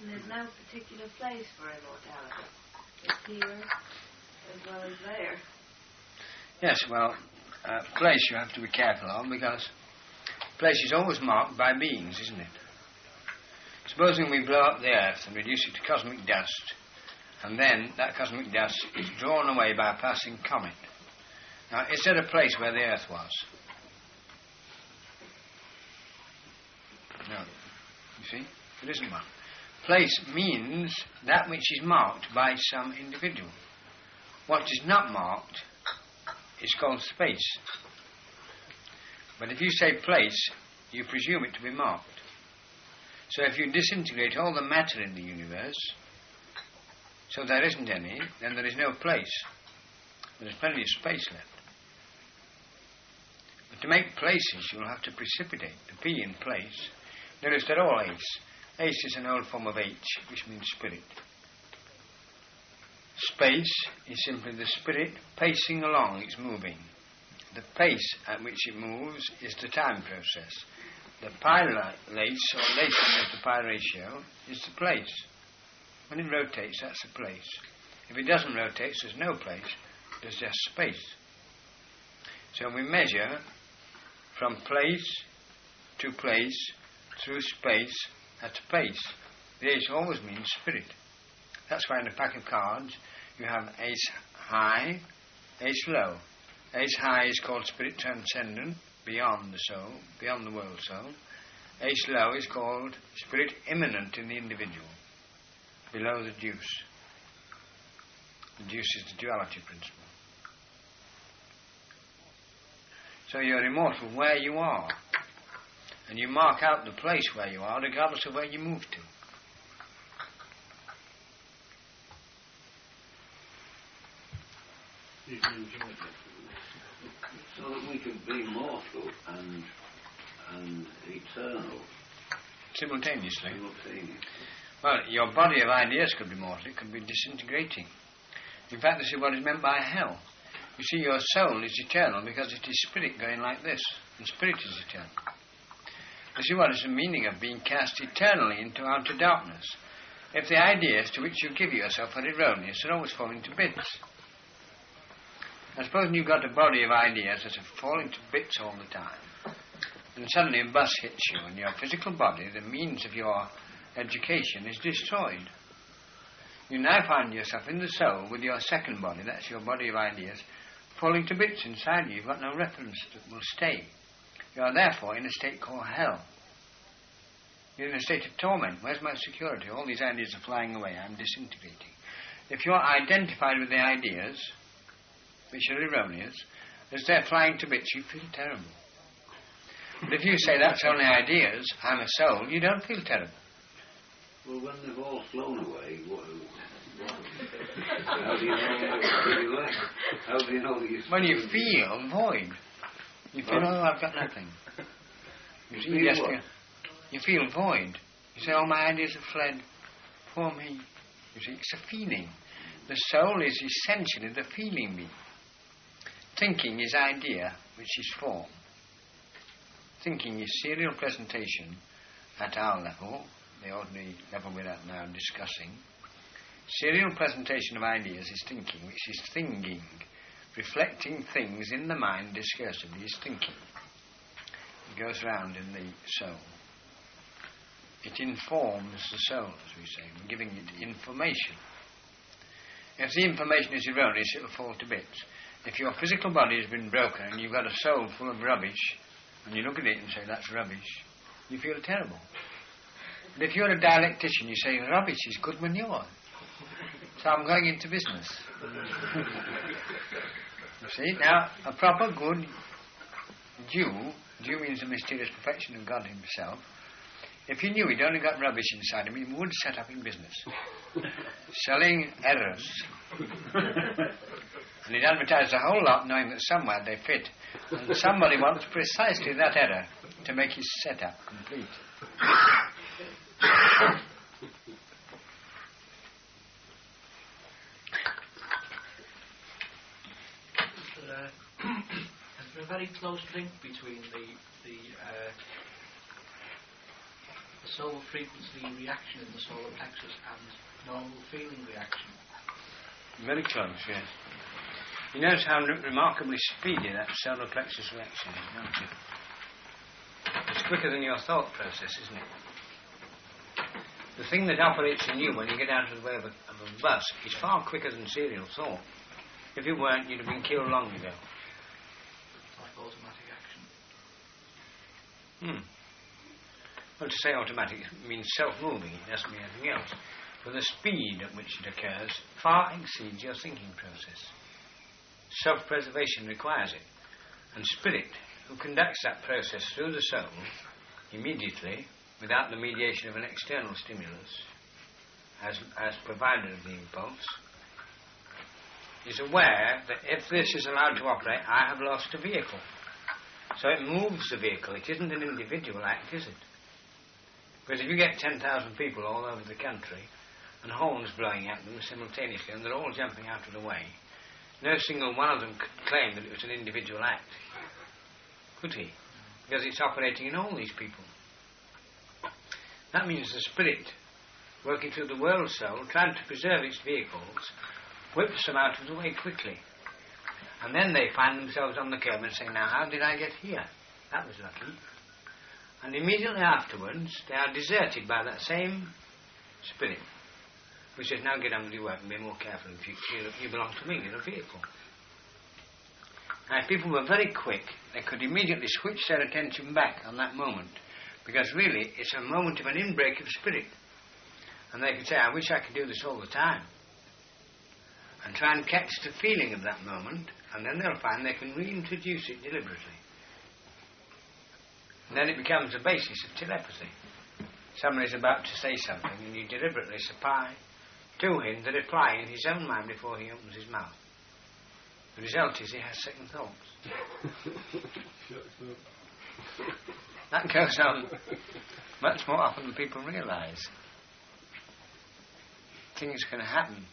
And there's no particular place for immortality. It's here as well as there. Yes, well, place you have to be careful of, because place is always marked by beings, isn't it? Supposing we blow up the Earth and reduce it to cosmic dust, and then that cosmic dust is drawn away by a passing comet. Now, is there a place where the Earth was? No. You see? There isn't one. Place means that which is marked by some individual. What is not marked is called space. But if you say place, you presume it to be marked. So if you disintegrate all the matter in the universe, so there isn't any, then there is no place. There's plenty of space left. But to make places, you'll have to precipitate, to be in place. Notice they're all ace. Ace is an old form of H, which means spirit. Space is simply the spirit pacing along, it's moving. The pace at which it moves is the time process. The pi lace, or lace of the pi ratio, is the place. When it rotates, that's the place. If it doesn't rotate, there's no place, there's just space. So we measure from place to place, through space, at pace. The ace always means spirit. That's why in a pack of cards you have ace high, ace low. Ace high is called spirit transcendent, beyond the soul, beyond the world soul. Ace low is called spirit immanent in the individual, below the deuce. The deuce is the duality principle. So you're immortal where you are, and you mark out the place where you are regardless of where you move to. So that we can be mortal and eternal Simultaneously. Well, your body of ideas could be mortal, it could be disintegrating. In fact, this is what is meant by hell. You see, your soul is eternal because it is spirit going like this, and spirit is eternal. You see what is the meaning of being cast eternally into outer darkness? If the ideas to which you give yourself are erroneous, they're always falling to bits. I suppose you've got a body of ideas that are falling to bits all the time, and suddenly a bus hits you, and your physical body, the means of your education, is destroyed. You now find yourself in the soul with your second body, that's your body of ideas, falling to bits inside you. You've got no reference that will stay. You are therefore in a state called hell. You're in a state of torment. Where's my security? All these ideas are flying away. I'm disintegrating. If you're identified with the ideas, which are erroneous, as they're flying to bits, you feel terrible. But if you say that's only ideas, I'm a soul, you don't feel terrible. Well, when they've all flown away, how do you know how do you know that you're... When you feel void. You feel, oh, I've got nothing. You see, you feel void. You say, oh, my ideas have fled. Poor me. You see, it's a feeling. The soul is essentially the feeling being. Thinking is idea, which is form. Thinking is serial presentation at our level, the ordinary level we're at now discussing. Serial presentation of ideas is thinking, which is thinking. Reflecting things in the mind discursively is thinking. It goes round in the soul. It informs the soul, as we say, giving it information. If the information is erroneous, it will fall to bits. If your physical body has been broken and you've got a soul full of rubbish, and you look at it and say, that's rubbish, you feel terrible. But if you're a dialectician, you say, rubbish is good manure. So I'm going into business. You see, now, a proper good Jew means the mysterious perfection of God himself. If he knew he'd only got rubbish inside him, he would set up in business. Selling errors. And he'd advertise a whole lot knowing that somewhere they fit. And somebody wants precisely that error to make his setup complete. There's a very close link between the solar frequency reaction in the solar plexus and normal feeling reaction? Very close, yes. You notice how remarkably speedy that solar plexus reaction is, don't you? It's quicker than your thought process, isn't it? The thing that operates in you when you get out of the way of a bus is far quicker than serial thought. If it weren't, you'd have been killed long ago. Like automatic action. Well, to say automatic means self-moving. It doesn't mean anything else. But the speed at which it occurs far exceeds your thinking process. Self-preservation requires it. And spirit, who conducts that process through the soul, immediately, without the mediation of an external stimulus, as provider of the impulse, is aware that if this is allowed to operate, I have lost a vehicle. So it moves the vehicle. It isn't an individual act, is it? Because if you get 10,000 people all over the country and horns blowing at them simultaneously and they're all jumping out of the way, no single one of them could claim that it was an individual act. Could he? Because it's operating in all these people. That means the spirit, working through the world soul, trying to preserve its vehicles, whips them out of the way quickly. And then they find themselves on the curb and say, now how did I get here? That was lucky. And immediately afterwards, they are deserted by that same spirit, which says, now get on with your work and be more careful in future. You belong to me, you're a vehicle. Now, if people were very quick, they could immediately switch their attention back on that moment, because really it's a moment of an inbreak of spirit. And they could say, I wish I could do this all the time. And try and catch the feeling of that moment, and then they'll find they can reintroduce it deliberately. And then it becomes the basis of telepathy. Somebody's about to say something, and you deliberately supply to him the reply in his own mind before he opens his mouth. The result is he has second thoughts. That goes on much more often than people realise. Things can happen.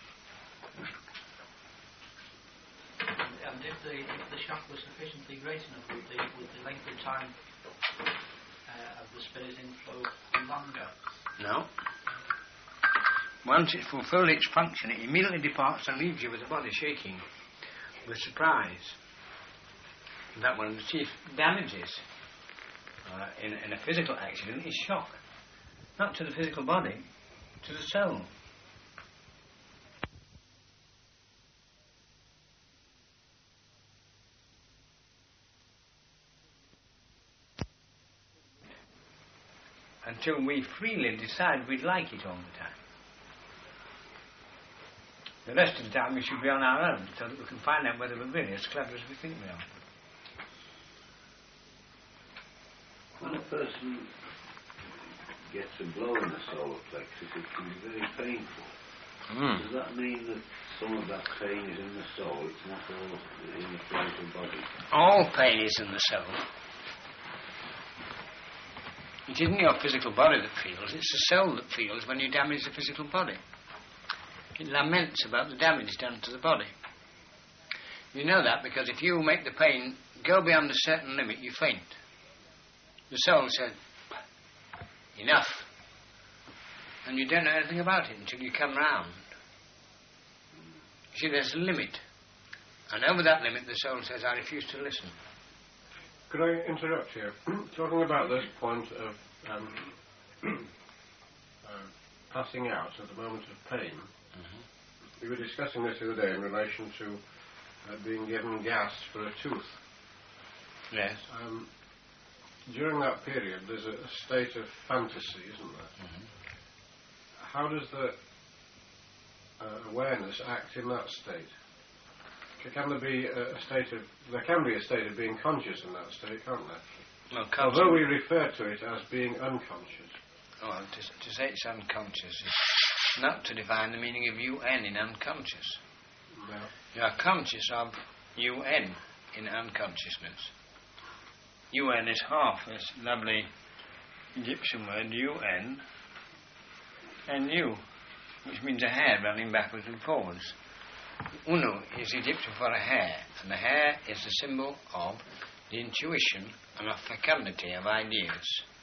And if the shock was sufficiently great enough, would the length of time of the spirit inflow be longer? No. Once it's fulfilled its function, it immediately departs and leaves you with the body shaking with surprise. That one of the chief damages in a physical accident is shock. Not to the physical body, to the soul. Until we freely decide we'd like it all the time. The rest of the time we should be on our own so that we can find out whether we're really as clever as we think we are. When a person gets a blow in the solar plexus, it can be very painful. Does that mean that some of that pain is in the soul? It's not all in the physical body? All pain is in the soul. It isn't your physical body that feels, it's the soul that feels when you damage the physical body. It laments about the damage done to the body. You know that because if you make the pain go beyond a certain limit, you faint. The soul said, enough. And you don't know anything about it until you come round. You see, there's a limit. And over that limit, the soul says, I refuse to listen. Could I interrupt here? Talking about this point of passing out at the moment of pain, we were discussing this the other day in relation to being given gas for a tooth. Yes. During that period, there's a state of fantasy, isn't there? How does the awareness act in that state? Can there be a state of... There can be a state of being conscious in that state, can't there? Well, although we refer to it as being unconscious. Oh, to say it's unconscious is not to define the meaning of UN in unconscious. No. You are conscious of UN in unconsciousness. UN is half this lovely Egyptian word, UN, and U, which means a hair running backwards and forwards. Unu is Egyptian for a hair, and the hair is the symbol of the intuition and of fecundity of ideas.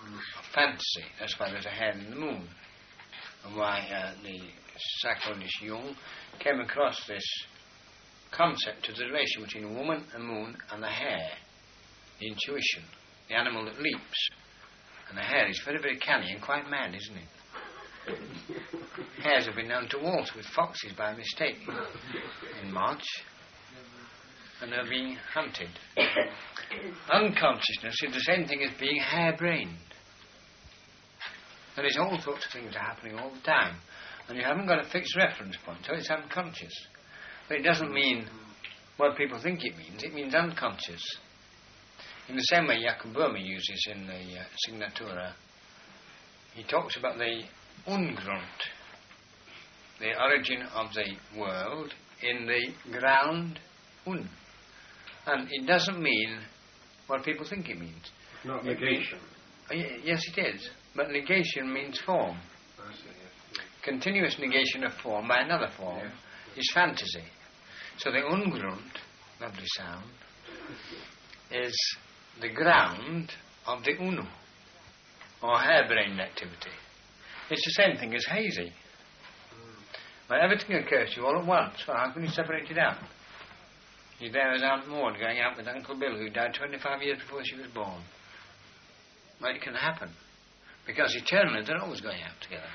of fantasy. That's why there's a hare in the moon. And why the psychologist Jung came across this concept of the relation between a woman, a moon, and the hare. The intuition, the animal that leaps. And the hare is very, very canny and quite mad, isn't it? Hares have been known to waltz with foxes by mistake in March, and they're being hunted. Unconsciousness is the same thing as being harebrained. There is all sorts of things are happening all the time, and you haven't got a fixed reference point, so it's unconscious. But it doesn't mean what people think it means unconscious. In the same way Jakob Böhme uses in the Signatura, he talks about the Ungrund, the origin of the world in the ground, Un. And it doesn't mean what people think it means. Not negation. Yes, it is. But negation means form. I see, yes. Continuous negation of form by another form is fantasy. So the Ungrund, lovely sound, is the ground of the Unu, or harebrained activity. It's the same thing as hazy. But everything occurs to you all at once. Well, how can you separate it out? You're there as Aunt Maud going out with Uncle Bill, who died 25 years before she was born. Well, it can happen. Because eternally they're always going out together.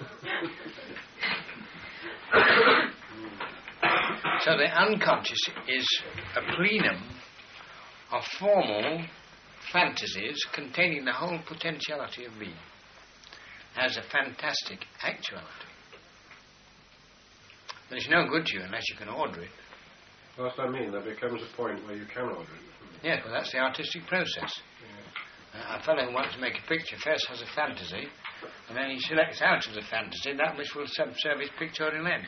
So the unconscious is a plenum of formal fantasies containing the whole potentiality of being as a fantastic actuality. But it's no good to you unless you can order it. Well, that's what I mean. There becomes a point where you can order it. Yes, well, that's the artistic process. A fellow who wants to make a picture first has a fantasy, and then he selects out of the fantasy that which will serve his pictorial ends.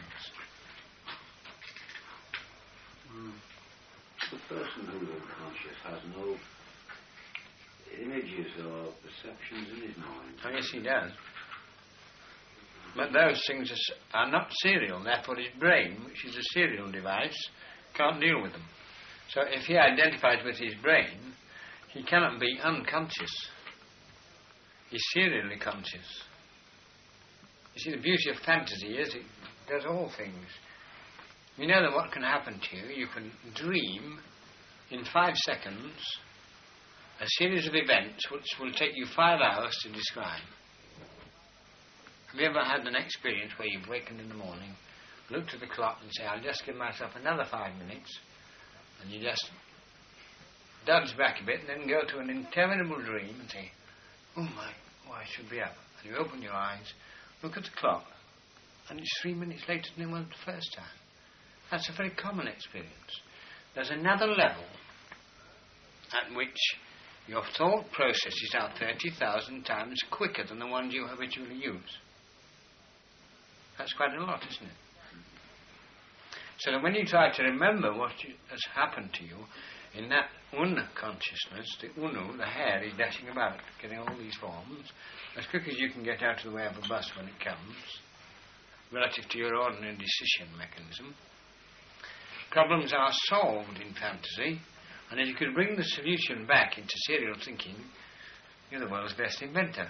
The person who's unconscious has no images or perceptions in his mind. Oh, yes, he does. But those things are not serial, therefore his brain, which is a serial device, can't deal with them. So if he identifies with his brain, he cannot be unconscious. He's serially conscious. You see, the beauty of fantasy is it does all things. You know that what can happen to you, you can dream in 5 seconds a series of events which will take you 5 hours to describe. Have you ever had an experience where you've wakened in the morning, looked at the clock and say, I'll just give myself another 5 minutes, and you just dodge back a bit and then go to an interminable dream and say, oh my, I should be up. And you open your eyes, look at the clock, and it's 3 minutes later than it was the first time. That's a very common experience. There's another level at which your thought processes are 30,000 times quicker than the ones you habitually use. That's quite a lot, isn't it? So that when you try to remember what has happened to you, in that unconsciousness, the unu, the hare, is dashing about, getting all these forms, as quick as you can get out of the way of a bus when it comes, relative to your ordinary decision mechanism. Problems are solved in fantasy, and if you could bring the solution back into serial thinking, you're the world's best inventor.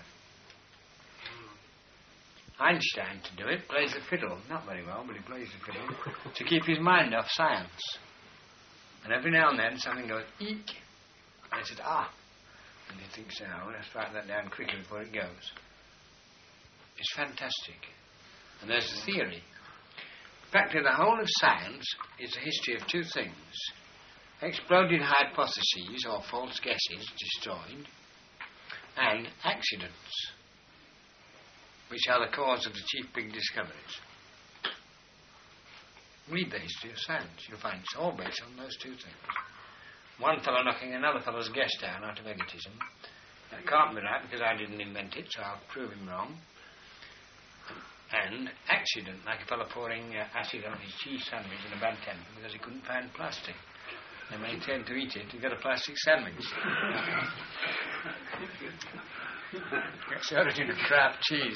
Einstein, to do it, plays the fiddle, not very well, but he plays the fiddle, to keep his mind off science. And every now and then something goes, eek, and he says, ah, and he thinks, now, let's write that down quickly before it goes. It's fantastic. And there's the theory. Practically the whole of science is a history of two things. Exploded hypotheses or false guesses destroyed, and accidents, which are the cause of the chief big discoveries. Read the history of science. You'll find it's all based on those two things. One fellow knocking another fellow's guess down out of egotism. That can't be right because I didn't invent it, so I'll prove him wrong. And accident, like a fellow pouring acid on his cheese sandwich in a bad temper because he couldn't find plastic. And when he turned to eat it, he got a plastic sandwich. That's the origin of Kraft cheese.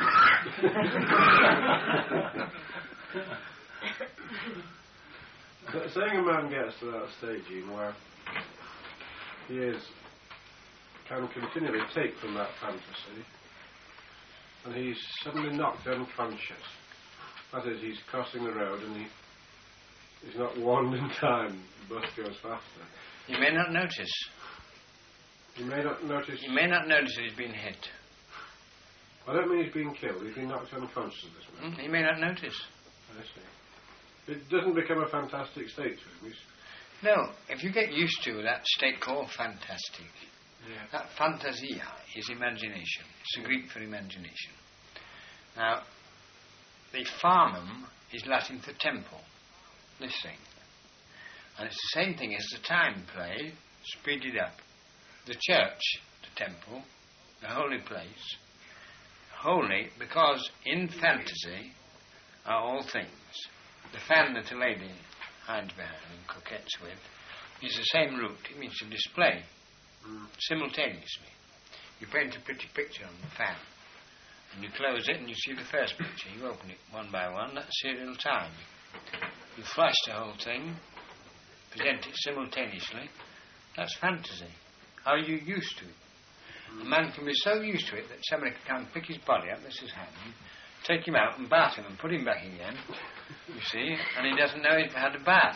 Saying a man gets to that stage, Ian, where he is can continually take from that fantasy, and he's suddenly knocked unconscious. That is, he's crossing the road and he's not warned in time. The bus goes faster. He may not notice. He may not notice. He may not notice that he's been hit. I don't mean he's been killed. He's been knocked unconscious at this moment. He may not notice. I see. It doesn't become a fantastic state to him. No, if you get used to that state called fantastic, Yeah. that fantasia is imagination. It's the Greek for imagination. Now, the pharmum is Latin for temple, this thing. And it's the same thing as the time play, speeded up. The church, the temple, the holy place, holy because in fantasy are all things. The fan that a lady hides behind and coquettes with is the same root. It means to display simultaneously. You paint a pretty picture on the fan and you close it and you see the first picture. You open it one by one, that's serial time. You flash the whole thing, present it simultaneously, that's fantasy. Are you used to it? A man can be so used to it that somebody can pick his body up, this is hand, take him out and bath him and put him back again, you see, and he doesn't know he's had a bath.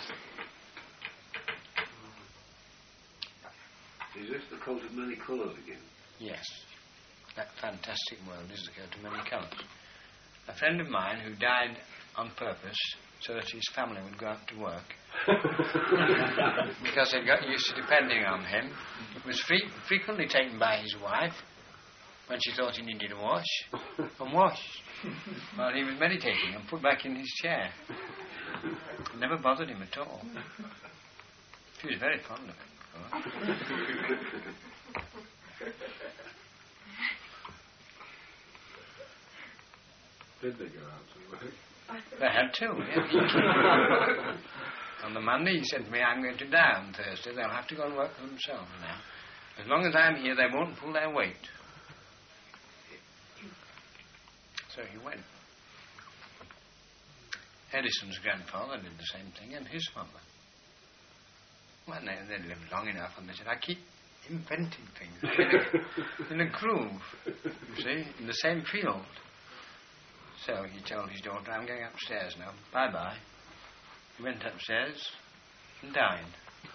Is this the coat of many colours again? Yes. That fantastic world is the coat of many colours. A friend of mine who died on purpose so that his family would go out to work because they got used to depending on him, was frequently taken by his wife when she thought he needed a wash and washed while he was meditating and put back in his chair. It never bothered him at all. She was very fond of him. Did they go out to work? They had to, yes. On the Monday he said to me, I'm going to die on Thursday, they'll have to go and work for themselves now. As long as I'm here they won't pull their weight. So he went. Edison's grandfather did the same thing, and his father. Well, they lived long enough, and they said, I keep inventing things in a groove, you see, in the same field. So he told his daughter, I'm going upstairs now, bye-bye. He went upstairs and died.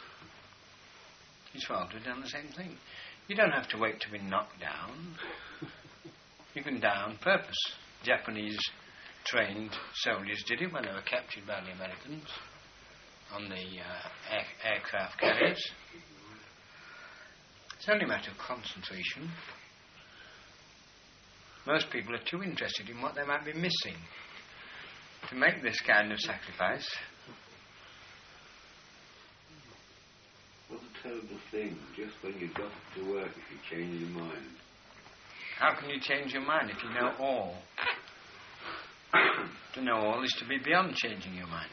His father had done the same thing. You don't have to wait to be knocked down. You can die on purpose. Japanese trained soldiers did it when they were captured by the Americans on the aircraft carriers. It's only a matter of concentration. Most people are too interested in what they might be missing to make this kind of sacrifice. What a terrible thing, just when you've got to work, if you change your mind. How can you change your mind if you know all? To know all is to be beyond changing your mind.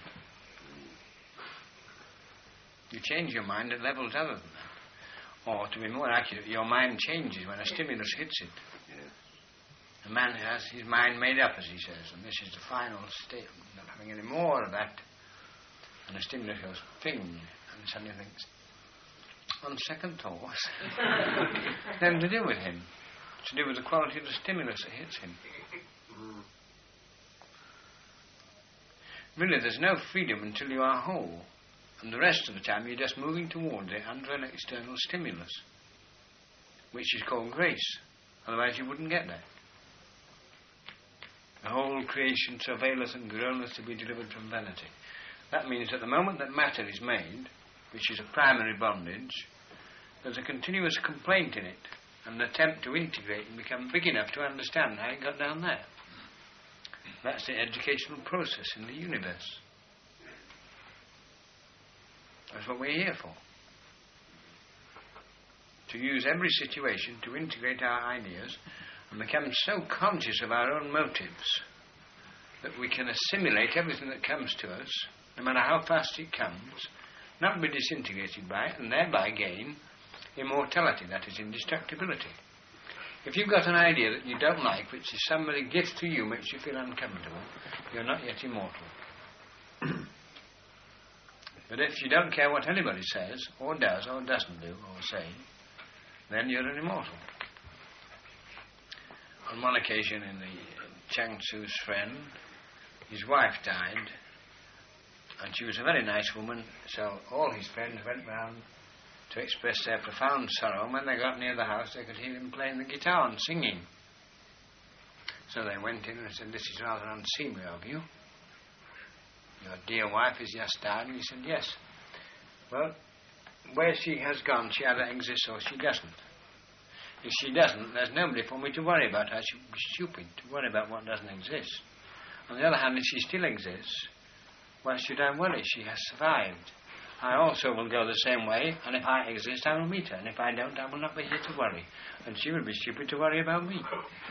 You change your mind at levels other than that. Or, to be more accurate, your mind changes when a stimulus hits it. Yes. A man has his mind made up, as he says, and this is the final state, not having any more of that. And the stimulus goes ping, and suddenly thinks, on second thought, then to do with him, to do with the quality of the stimulus that hits him. Really, there's no freedom until you are whole, and the rest of the time you're just moving towards it under an external stimulus, which is called grace. Otherwise you wouldn't get there. The whole creation travaileth and groaneth to be delivered from vanity. That means at the moment that matter is made, which is a primary bondage, there's a continuous complaint in it, and an attempt to integrate and become big enough to understand how it got down there. That's the educational process in the universe. That's what we're here for. To use every situation to integrate our ideas and become so conscious of our own motives that we can assimilate everything that comes to us, no matter how fast it comes, not be disintegrated by it, and thereby gain immortality, that is, indestructibility. If you've got an idea that you don't like, which is somebody gives to you, makes you feel uncomfortable, you're not yet immortal. But if you don't care what anybody says, or does, or doesn't do, or say, then you're an immortal. On one occasion in the Chang Tzu's friend, his wife died, and she was a very nice woman, so all his friends went round to express their profound sorrow, and when they got near the house they could hear him playing the guitar and singing. So they went in and said, "This is rather unseemly of you. Your dear wife has just died." And he said, "Yes. Well, where she has gone, she either exists or she doesn't. If she doesn't, there's nobody for me to worry about. I should be stupid to worry about what doesn't exist. On the other hand, if she still exists, why should I worry? She has survived. I also will go the same way, and if I exist, I will meet her, and if I don't, I will not be here to worry. And she will be stupid to worry about me."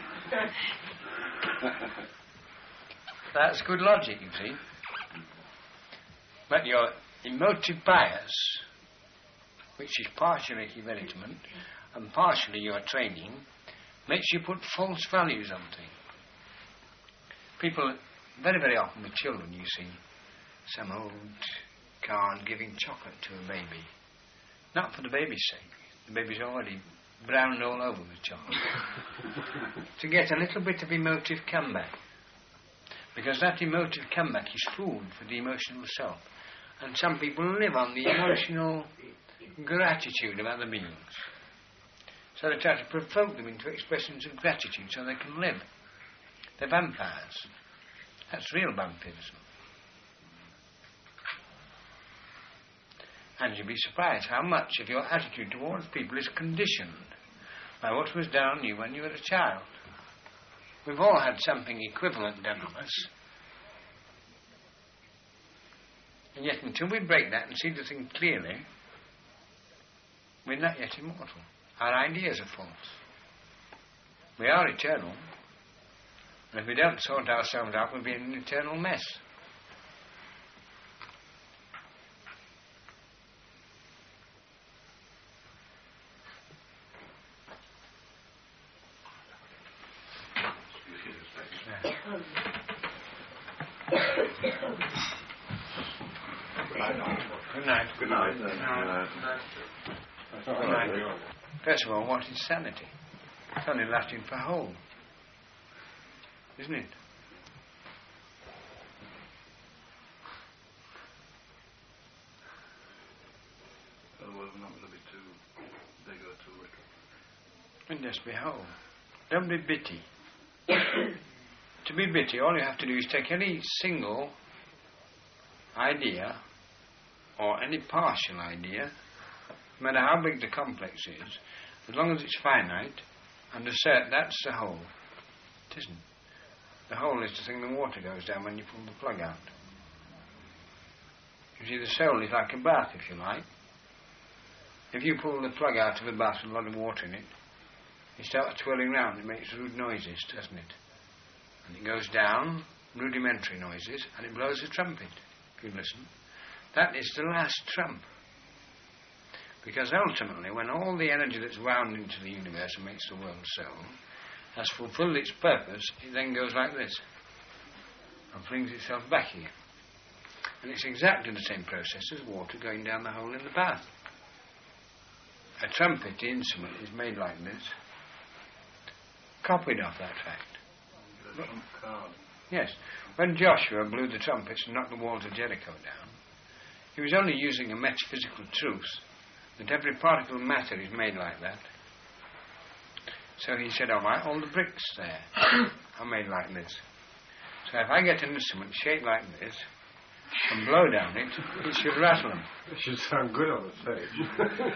That's good logic, you see. But your emotive bias, which is partially development and partially your training, makes you put false values on things. People, very, very often with children, you see, some old Khan giving chocolate to a baby. Not for the baby's sake. The baby's already browned all over with chocolate. To get a little bit of emotive comeback. Because that emotive comeback is food for the emotional self. And some people live on the emotional gratitude of other beings. So they try to provoke them into expressions of gratitude so they can live. They're vampires. That's real vampirism. And you'll be surprised how much of your attitude towards people is conditioned by what was done on you when you were a child. We've all had something equivalent done on us. And yet until we break that and see the thing clearly, we're not yet immortal. Our ideas are false. We are eternal. And if we don't sort ourselves out, we'll be in an eternal mess. Good night. Good night. Good night. First of all, what is sanity? It's only Latin for whole. Isn't it? Otherwise we're not going to be too big or too little. And just be whole. Don't be bitty. To be bitty, all you have to do is take any single idea or any partial idea, no matter how big the complex is, as long as it's finite, and assert that's the whole. It isn't. The whole is the thing the water goes down when you pull the plug out. You see, the soul is like a bath, if you like. If you pull the plug out of a bath with a lot of water in it, it starts twirling round. It makes rude noises, doesn't it? And it goes down, rudimentary noises, and it blows a trumpet, if you listen. That is the last trump. Because ultimately, when all the energy that's wound into the universe and makes the world soul has fulfilled its purpose, it then goes like this and flings itself back again. And it's exactly the same process as water going down the hole in the bath. A trumpet, the instrument, is made like this, copied off that fact. Yes. When Joshua blew the trumpets and knocked the walls of Jericho down, he was only using a metaphysical truth that every particle of matter is made like that. So he said, all right, all the bricks there are made like this. So if I get an instrument shaped like this and blow down it, it should rattle them. It should sound good on the stage.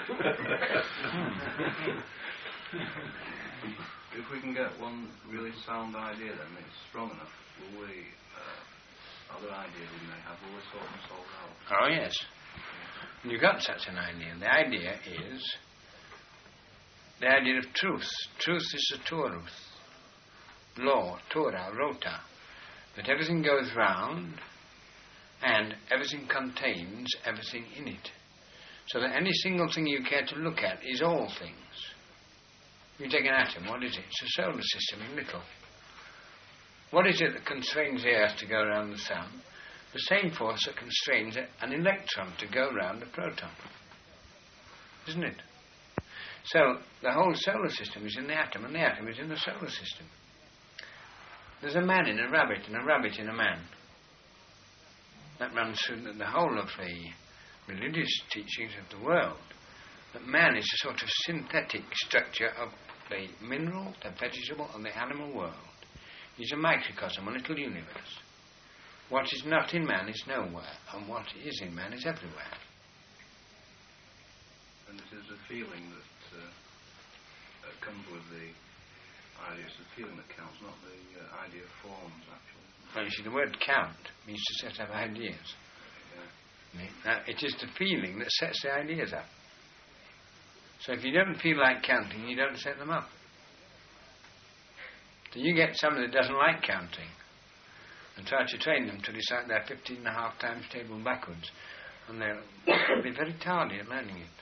If we can get one really sound idea then that's strong enough, will we, other ideas we may have, will we sort themselves out? Oh, yes. When you've got such an idea, the idea is the idea of truth. Truth is the Torah, law, Torah, Rota. That everything goes round and everything contains everything in it. So that any single thing you care to look at is all things. You take an atom, what is it? It's a solar system in little. What is it that constrains the Earth to go around the Sun? The same force that constrains an electron to go round a proton. Isn't it? So the whole solar system is in the atom, and the atom is in the solar system. There's a man in a rabbit, and a rabbit in a man. That runs through the whole of the religious teachings of the world. That man is a sort of synthetic structure of the mineral, the vegetable, and the animal world. He's a microcosm, a little universe. What is not in man is nowhere, and what is in man is everywhere. And it is a feeling that comes with the idea. It's the feeling that counts, not the idea of forms, actually. Well, you see, the word count means to set up ideas. Yeah. Now, it is the feeling that sets the ideas up. So if you don't feel like counting, you don't set them up. So you get somebody that doesn't like counting and try to train them to recite their 15.5 times table backwards, and they'll be very tardy at learning it.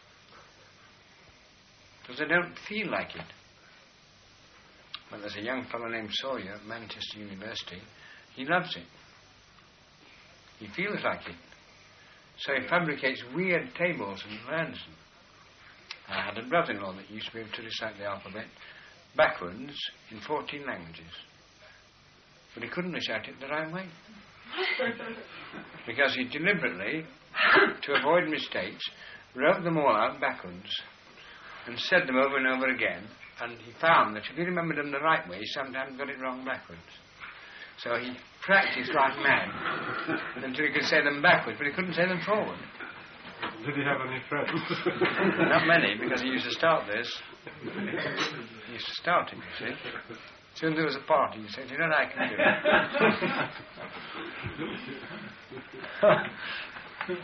Because they don't feel like it. Well, there's a young fellow named Sawyer at Manchester University. He loves it. He feels like it. So he fabricates weird tables and learns them. I had a brother-in-law that used to be able to recite the alphabet backwards in 14 languages. But he couldn't recite it the right way. Because he deliberately, to avoid mistakes, wrote them all out backwards and said them over and over again, and he found that if he remembered them the right way, he sometimes got it wrong backwards. So he practiced like mad until he could say them backwards, but he couldn't say them forward. Did he have any friends? Not many, because he used to start this. He used to start it, you see. As soon as there was a party, he said, "You know what I can do?"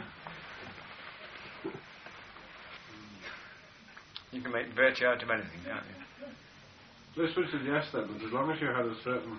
You can make virtue out of anything, can't you? This would suggest then that as long as you had a certain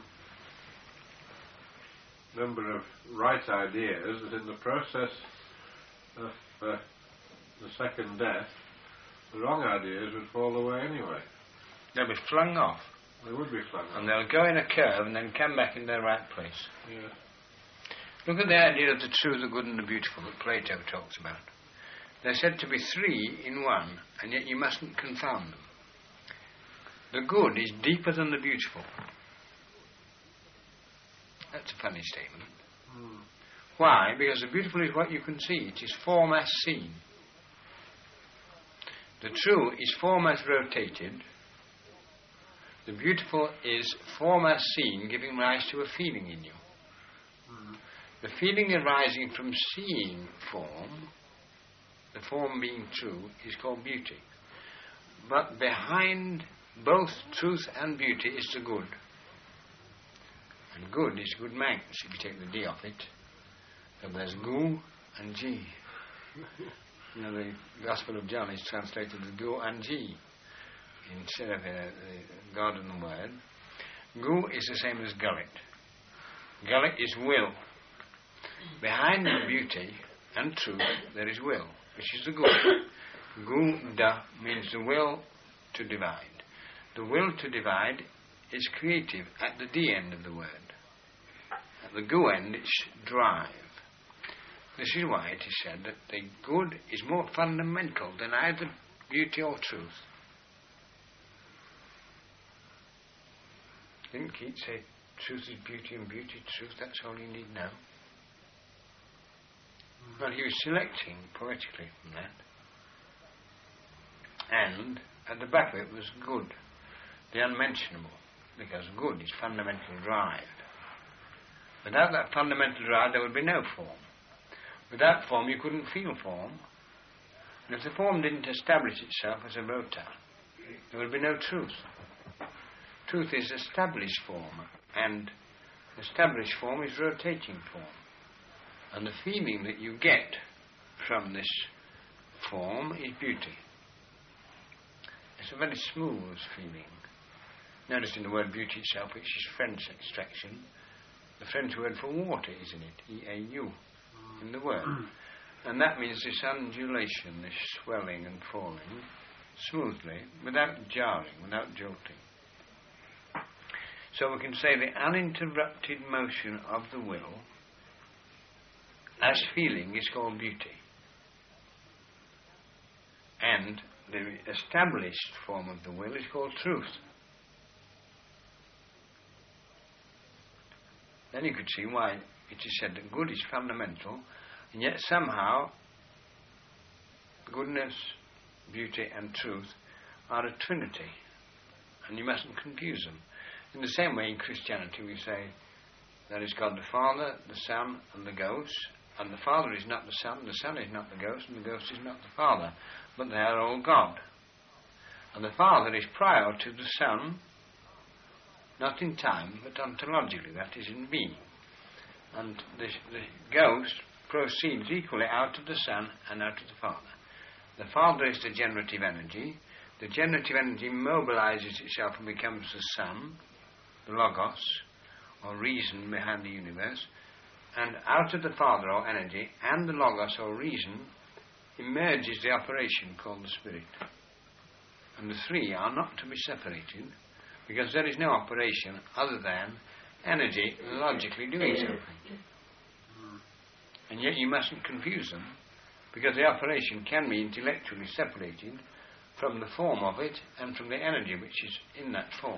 number of right ideas, that in the process of the second death, the wrong ideas would fall away anyway. They'll be flung off. They would be flung off. And they'll go in a curve and then come back in their right place. Yeah. Look at the idea of the true, the good and the beautiful that Plato talks about. They're said to be three in one, and yet you mustn't confound them. The good is deeper than the beautiful. That's a funny statement. Why? Because the beautiful is what you can see. It is form as seen. The true is form as rotated. The beautiful is form as seen, giving rise to a feeling in you. The feeling arising from seeing form, the form being true, is called beauty. But behind both truth and beauty is the good. And good is good manx, if you take the D off it. So there's gu and ji. You know, the Gospel of John is translated as gu and ji instead of the God and the Word. Gu is the same as gullet. Gullet is will. Behind the beauty and truth there is will, which is the good. Gu-da means the will to divide. The will to divide is creative at the D end of the word. At the gu end it's drive. This is why it is said that the good is more fundamental than either beauty or truth. Didn't Keats say truth is beauty and beauty truth, that's all you need know? Well, he was selecting poetically from that. And at the back of it was good, the unmentionable, because good is fundamental drive. Without that fundamental drive there would be no form. Without form you couldn't feel form. And if the form didn't establish itself as a rota, there would be no truth. Truth is established form, and established form is rotating form. And the feeling that you get from this form is beauty. It's a very smooth feeling. Notice in the word beauty itself, which is French extraction, the French word for water, isn't it? E-A-U, in the word. And that means this undulation, this swelling and falling, smoothly, without jarring, without jolting. So we can say the uninterrupted motion of the will as feeling is called beauty. And the established form of the will is called truth. Then you could see why it is said that good is fundamental, and yet somehow goodness, beauty and truth are a trinity, and you mustn't confuse them. In the same way in Christianity we say there is God the Father, the Son and the Ghost, and the Father is not the Son is not the Ghost, and the Ghost is not the Father, but they are all God. And the Father is prior to the Son, not in time, but ontologically, that is in being. And the Ghost proceeds equally out of the Son and out of the Father. The Father is the generative energy. The generative energy mobilizes itself and becomes the Son, the Logos, or reason behind the universe. And out of the Father, or energy, and the Logos, or reason, emerges the operation called the Spirit. And the three are not to be separated, because there is no operation other than energy logically doing something. And yet you mustn't confuse them, because the operation can be intellectually separated from the form of it and from the energy which is in that form.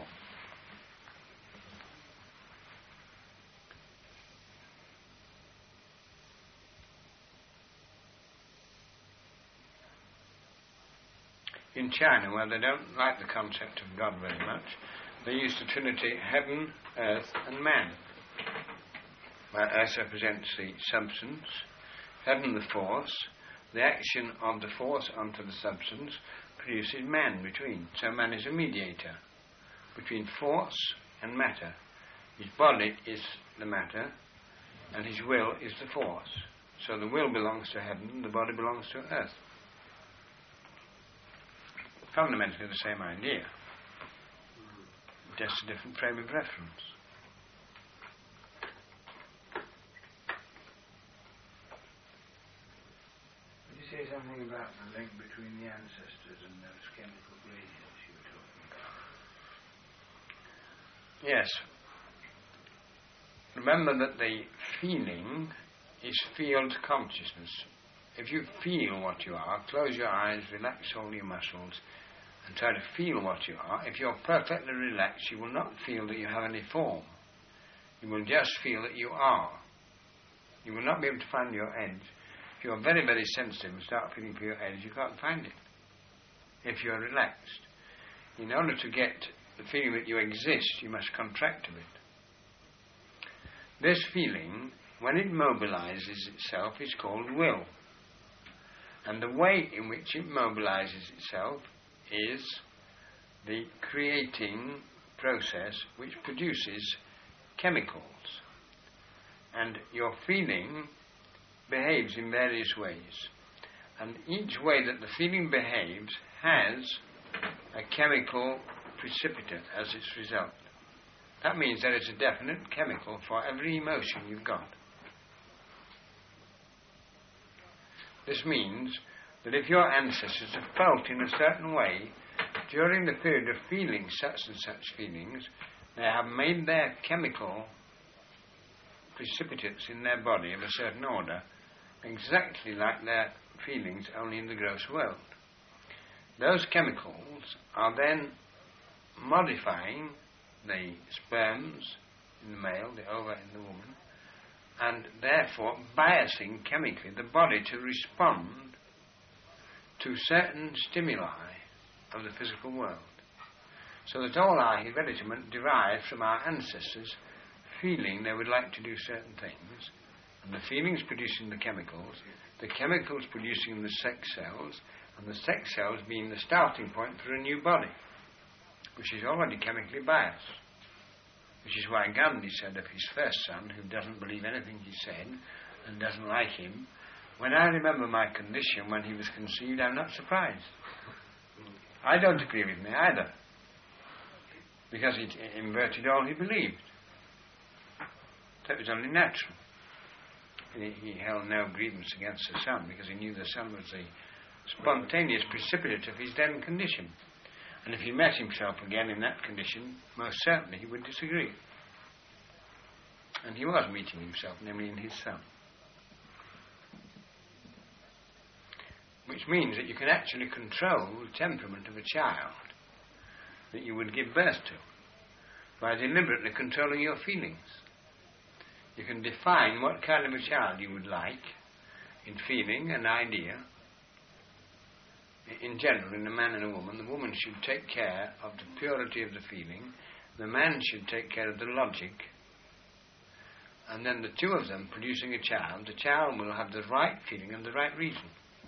In China, where they don't like the concept of God very much, they use the Trinity heaven, earth and man. Where earth represents the substance, heaven the force, the action of the force onto the substance produces man between. So man is a mediator between force and matter. His body is the matter and his will is the force. So the will belongs to heaven, the body belongs to earth. Fundamentally the same idea, just a different frame of reference. Would you say something about the link between the ancestors and those chemical gradients you were talking about? Yes. Remember that the feeling is field consciousness. If you feel what you are, close your eyes, relax all your muscles, and try to feel what you are. If you're perfectly relaxed, you will not feel that you have any form. You will just feel that you are. You will not be able to find your edge. If you're very, very sensitive and start feeling for your edge, you can't find it. If you're relaxed. In order to get the feeling that you exist, you must contract to it. This feeling, when it mobilizes itself, is called will. And the way in which it mobilizes itself is the creating process which produces chemicals. And your feeling behaves in various ways. And each way that the feeling behaves has a chemical precipitate as its result. That means there is a definite chemical for every emotion you've got. This means that if your ancestors have felt in a certain way during the period of feeling such and such feelings, they have made their chemical precipitates in their body of a certain order exactly like their feelings, only in the gross world. Those chemicals are then modifying the sperms in the male, the ova in the woman, and therefore biasing chemically the body to respond to certain stimuli of the physical world. So that all our hereditament derives from our ancestors feeling they would like to do certain things, and the feelings producing the chemicals producing the sex cells, and the sex cells being the starting point for a new body, which is already chemically biased. Which is why Gandhi said of his first son, who doesn't believe anything he said and doesn't like him, when I remember my condition when he was conceived, I'm not surprised. I don't agree with me either, because it inverted all he believed. That was only natural. He held no grievance against the son, because he knew the son was the spontaneous precipitate of his then condition. And if he met himself again in that condition, most certainly he would disagree. And he was meeting himself, namely in his son. which means that you can actually control the temperament of a child that you would give birth to by deliberately controlling your feelings. You can define what kind of a child you would like in feeling and idea. In general, in a man and a woman, the woman should take care of the purity of the feeling, the man should take care of the logic, and then the two of them producing a child, the child will have the right feeling and the right reason.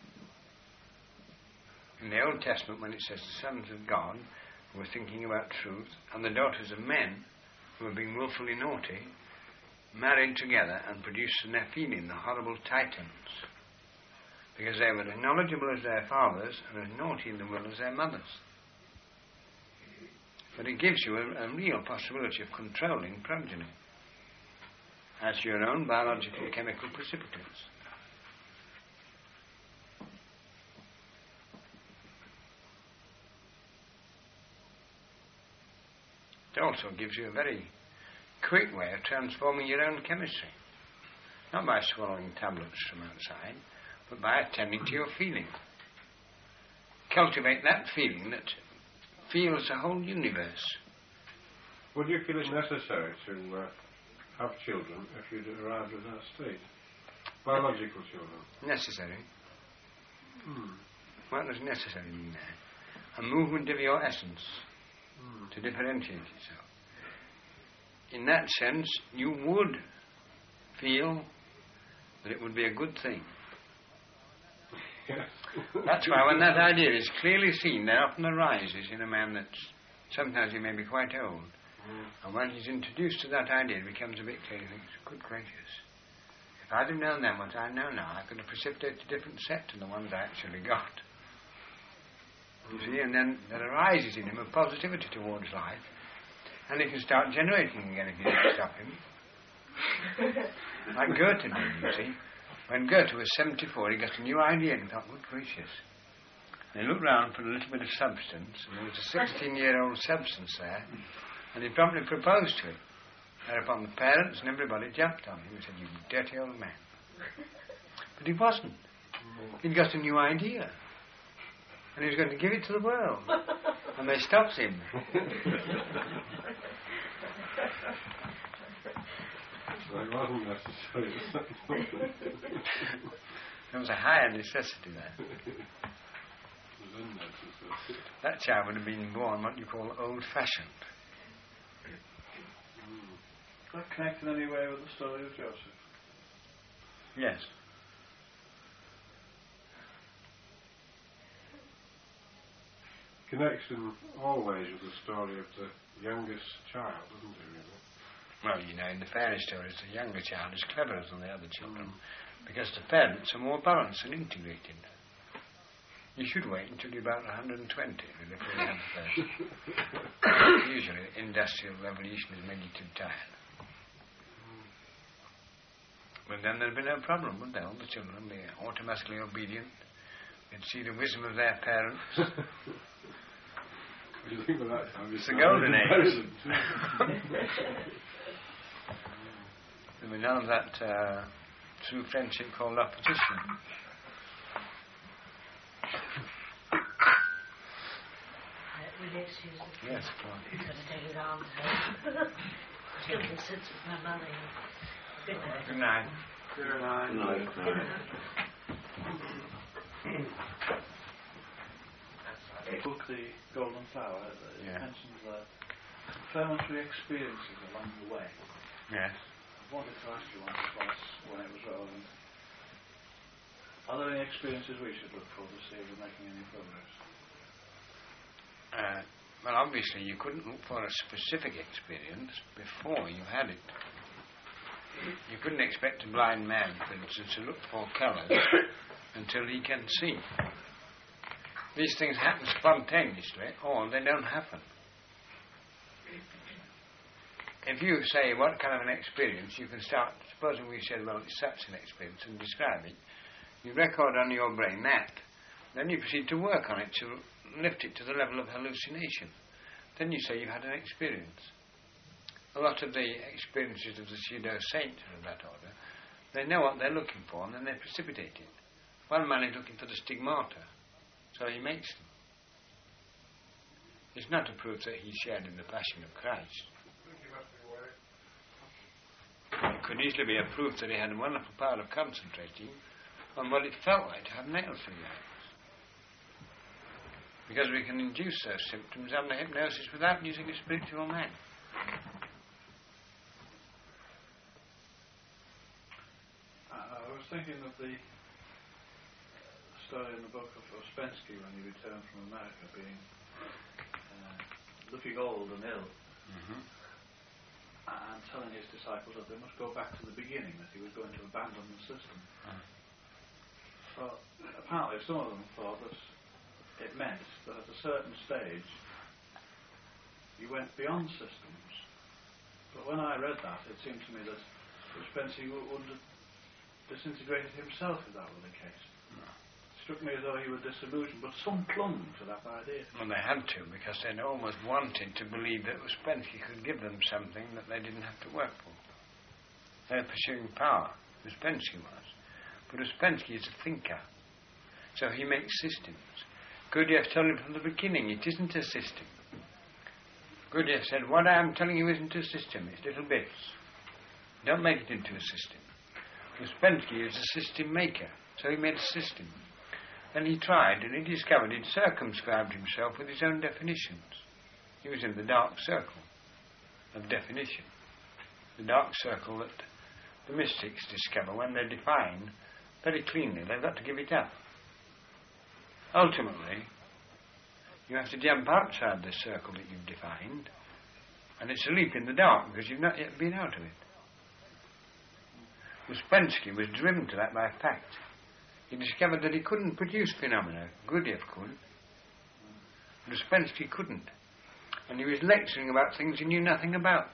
In the Old Testament, when it says the sons of God who were thinking about truth, and the daughters of men who were being willfully naughty, married together and produced the Nephilim, the horrible titans, because they were as knowledgeable as their fathers and as naughty in the will as their mothers. But it gives you a real possibility of controlling progeny as your own biological chemical precipitates. It also gives you a very quick way of transforming your own chemistry. Not by swallowing tablets from outside, but by attending to your feeling. Cultivate that feeling that feels the whole universe. Would you feel it necessary to have children if you'd arrived at that state? Biological children? Necessary? What does necessary mean there? A movement of your essence to differentiate itself. In that sense, you would feel that it would be a good thing. Yes. That's why when that idea is clearly seen, there often arises in a man that's, sometimes he may be quite old, and when he's introduced to that idea, it becomes a bit clear. He thinks, good gracious, if I'd have known then what I know now, I could have precipitated a different set to the ones I actually got. You see, and then there arises in him a positivity towards life, and he can start generating again if you don't stop him. Like Goethe did, you see. When Goethe was 74, he got a new idea and thought, good gracious. And he looked round for a little bit of substance, and there was a 16-year-old substance there, and he promptly proposed to it. Thereupon the parents and everybody jumped on him and said, you dirty old man. But he wasn't. He'd got a new idea. And he was going to give it to the world. And they stopped him. It wasn't necessary. There was a higher necessity there. It was unnecessary. That child would have been born what you call old-fashioned. Does that connect in any way with the story of Joseph? Yes. Connects in all ways with the story of the youngest child, doesn't it, really? Well, you know, in the fairy stories, the younger child is cleverer than the other children because the parents are more balanced and integrated. You should wait until you're about 120 before you have the first. Usually, the industrial revolution has made you too tired. But then there'd be no problem, would there? All the children would be automatically obedient. They'd see the wisdom of their parents. What do you think of that? It's the golden age. There'll be none of that true friendship called opposition. Yes, go on. He's going to take his arms out. Children sits with my mother. Good night. Good night. Good night. Good night. The book, The Golden Flower, it mentions confirmatory experiences along the way. Yes. I wanted to ask you once or twice when it was relevant. Are there any experiences we should look for to see if we're making any progress? Well, obviously you couldn't look for a specific experience before you had it. You couldn't expect a blind man, for instance, to look for colours until he can see. These things happen spontaneously, or they don't happen. If you say what kind of an experience, you can start, supposing we said, well, it's such an experience, and describe it. You record on your brain that. Then you proceed to work on it to lift it to the level of hallucination. Then you say you had an experience. A lot of the experiences of the pseudo-saints are of that order. They know what they're looking for, and then they precipitate it. One man is looking for the stigmata, so he makes them. It's not a proof that he shared in the passion of Christ. It could easily be a proof that he had a wonderful power of concentrating on what it felt like to have nails through your hands. Because we can induce those symptoms under hypnosis without using a spiritual man. I was thinking of the story in the book of Ouspensky when he returned from America, being looking old and ill, and telling his disciples that they must go back to the beginning, that he was going to abandon the system. Well, apparently some of them thought that it meant that at a certain stage you went beyond systems. But when I read that, it seemed to me that Ouspensky wouldn't have disintegrated himself if that were the case. It struck me as though he was disillusioned, but some clung to that idea. Well, they had to, because they almost wanted to believe that Ouspensky could give them something that they didn't have to work for. They were pursuing power. Ouspensky was. But Ouspensky is a thinker, so he makes systems. Gurdjieff told him from the beginning, it isn't a system. Gurdjieff said, what I am telling you isn't a system, it's little bits. Don't make it into a system. Ouspensky is a system maker, so he made a system. And he tried, and he discovered he'd circumscribed himself with his own definitions. He was in the dark circle of definition. The dark circle that the mystics discover when they define very cleanly. They've got to give it up. Ultimately, you have to jump outside the circle that you've defined, and it's a leap in the dark because you've not yet been out of it. Ouspensky was driven to that by fact. He discovered that he couldn't produce phenomena. Gurdjieff could. But Ouspensky couldn't. And he was lecturing about things he knew nothing about.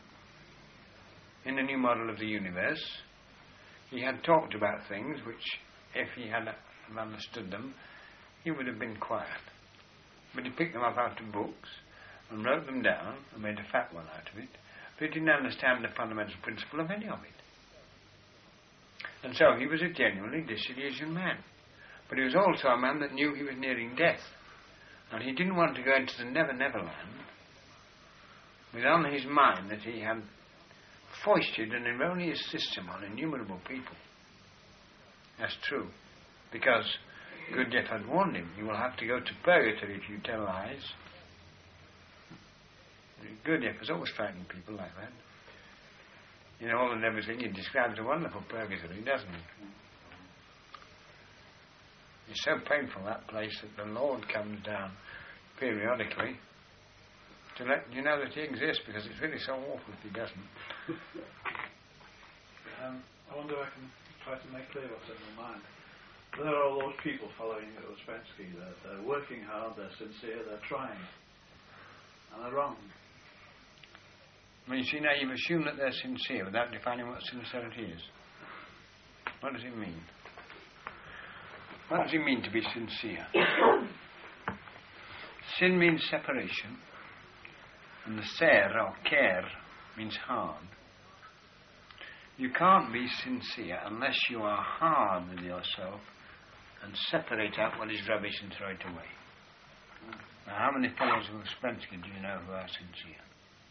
In the new model of the universe, he had talked about things which, if he had understood them, he would have been quiet. But he picked them up out of books and wrote them down and made a fat one out of it, but he didn't understand the fundamental principle of any of it. And so he was a genuinely disillusioned man. But he was also a man that knew he was nearing death. And he didn't want to go into the never-never land with on his mind that he had foisted an erroneous system on innumerable people. That's true. Because Gurdjieff had warned him, you will have to go to purgatory if you tell lies. Gurdjieff was always frightening people like that. In All and Everything, he describes a wonderful purgatory, doesn't he? It's so painful, that place, that the Lord comes down periodically to let you know that he exists, because it's really so awful if he doesn't. I wonder if I can try to make clear what's in my mind. There are all those people following Ouspensky. They're working hard, they're sincere, they're trying. And they're wrong. Well, you see, now you've assumed that they're sincere without defining what sincerity is. What does it mean? What does it mean to be sincere? Sin means separation, and the ser, or care, means hard. You can't be sincere unless you are hard with yourself and separate out what is rubbish and throw it away. Now, how many fellows of Ouspensky do you know who are sincere?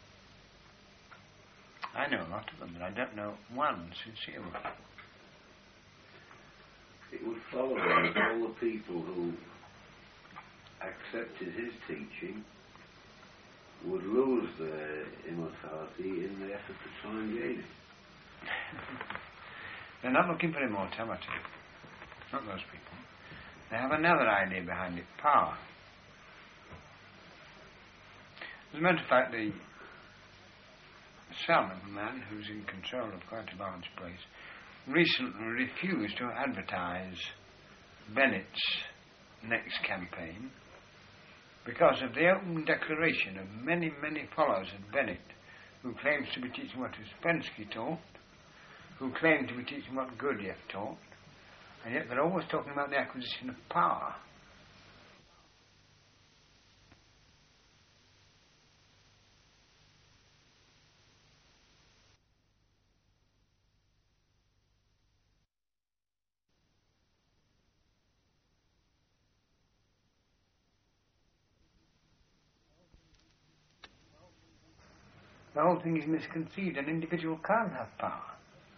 I know a lot of them, but I don't know one sincere one. It would follow that all the people who accepted his teaching would lose their immortality in the effort to try and gain it. They're not looking for immortality. Not those people. They have another idea behind it, power. As a matter of fact, the son of a man who's in control of quite a large place recently refused to advertise Bennett's next campaign because of the open declaration of many, many followers of Bennett who claims to be teaching what Ouspensky taught, who claim to be teaching what Gurdjieff taught, and yet they're always talking about the acquisition of power. The whole thing is misconceived. An individual can't have power.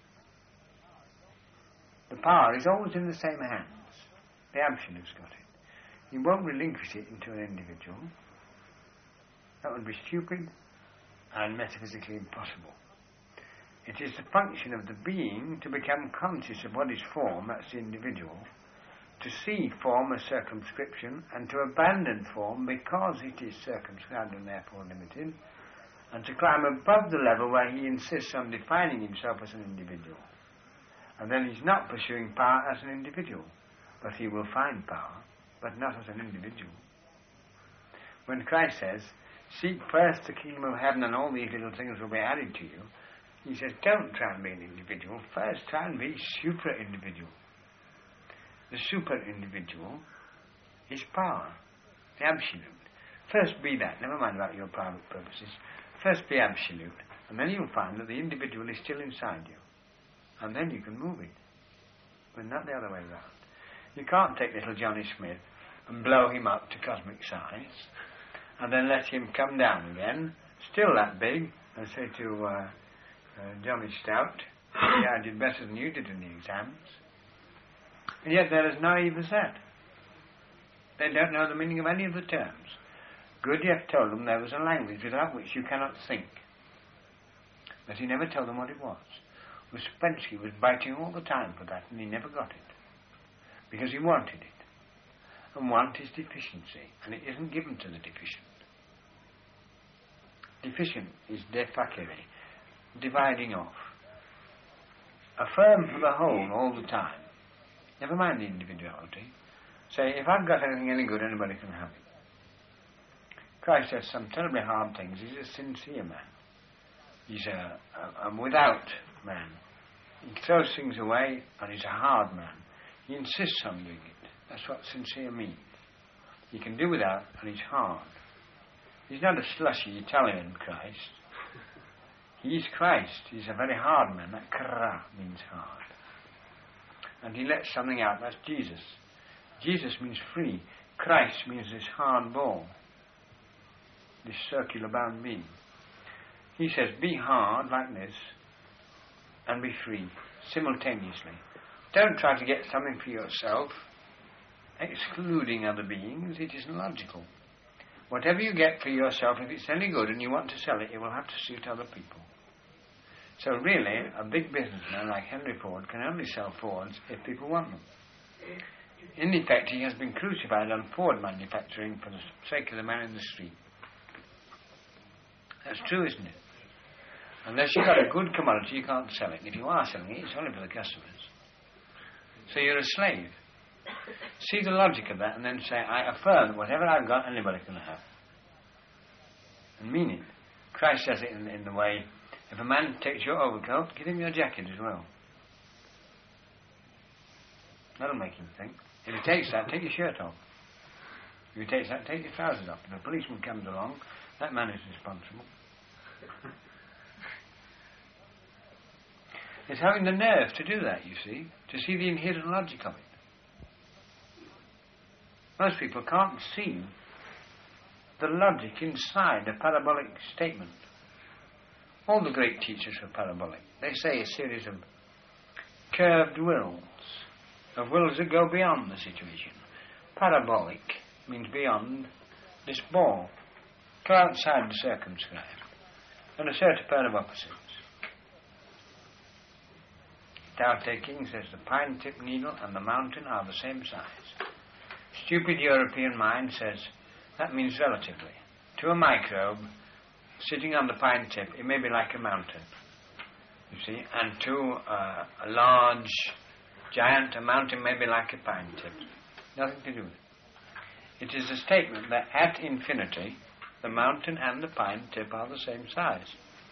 The power is always in the same hands. The Absolute's got it. He won't relinquish it into an individual. That would be stupid and metaphysically impossible. It is the function of the being to become conscious of what is form, that's the individual, to see form as circumscription, and to abandon form because it is circumscribed and therefore limited, and to climb above the level where he insists on defining himself as an individual. And then he's not pursuing power as an individual, but he will find power, but not as an individual. When Christ says, seek first the kingdom of heaven and all these little things will be added to you, he says, don't try and be an individual. First, try and be super-individual. The super-individual is power, the absolute. First be that, never mind about your private purposes. First be absolute, and then you'll find that the individual is still inside you. And then you can move it, but not the other way around. You can't take little Johnny Smith and blow him up to cosmic size, and then let him come down again, still that big, and say to Johnny Stout, yeah, I did better than you did in the exams. And yet they're as naive as that. They don't know the meaning of any of the terms. Gurdjieff told them there was a language without which you cannot think. But he never told them what it was. Ouspensky was biting all the time for that, and he never got it. Because he wanted it. And want is deficiency, and it isn't given to the deficient. Deficient is defacere, dividing off. Affirm for the whole all the time. Never mind the individuality. Say, if I've got anything any good, anybody can have it. Christ says some terribly hard things. He's a sincere man. He's a without man. He throws things away, and he's a hard man. He insists on doing it. That's what sincere means. He can do without, and he's hard. He's not a slushy Italian Christ. He's Christ. He's a very hard man. That kra means hard. And he lets something out. That's Jesus. Jesus means free. Christ means this hard ball. This circular bound being. He says, be hard like this and be free simultaneously. Don't try to get something for yourself, excluding other beings. It isn't logical. Whatever you get for yourself, if it's any good and you want to sell it, it will have to suit other people. So really, a big businessman like Henry Ford can only sell Fords if people want them. In effect, he has been crucified on Ford manufacturing for the sake of the man in the street. That's true, isn't it? Unless you've got a good commodity, you can't sell it. If you are selling it, it's only for the customers. So you're a slave. See the logic of that and then say, I affirm that whatever I've got, anybody can have. And mean it. Christ says it in the way, if a man takes your overcoat, give him your jacket as well. That'll make him think. If he takes that, take your shirt off. If he takes that, take your trousers off. If a policeman comes along, that man is responsible. It's having the nerve to do that, you see, to see the inherent logic of it. Most people can't see the logic inside a parabolic statement. All the great teachers were parabolic. They say a series of curved wills, of wills that go beyond the situation. Parabolic means beyond this ball. Go outside the circumscribed and assert a pair of opposites. Tao Te King says the pine-tip needle and the mountain are the same size. Stupid European mind says that means relatively. To a microbe sitting on the pine tip, it may be like a mountain, you see, and to a large giant, a mountain may be like a pine tip. Nothing to do with it. It is a statement that at infinity, the mountain and the pine tip are the same size.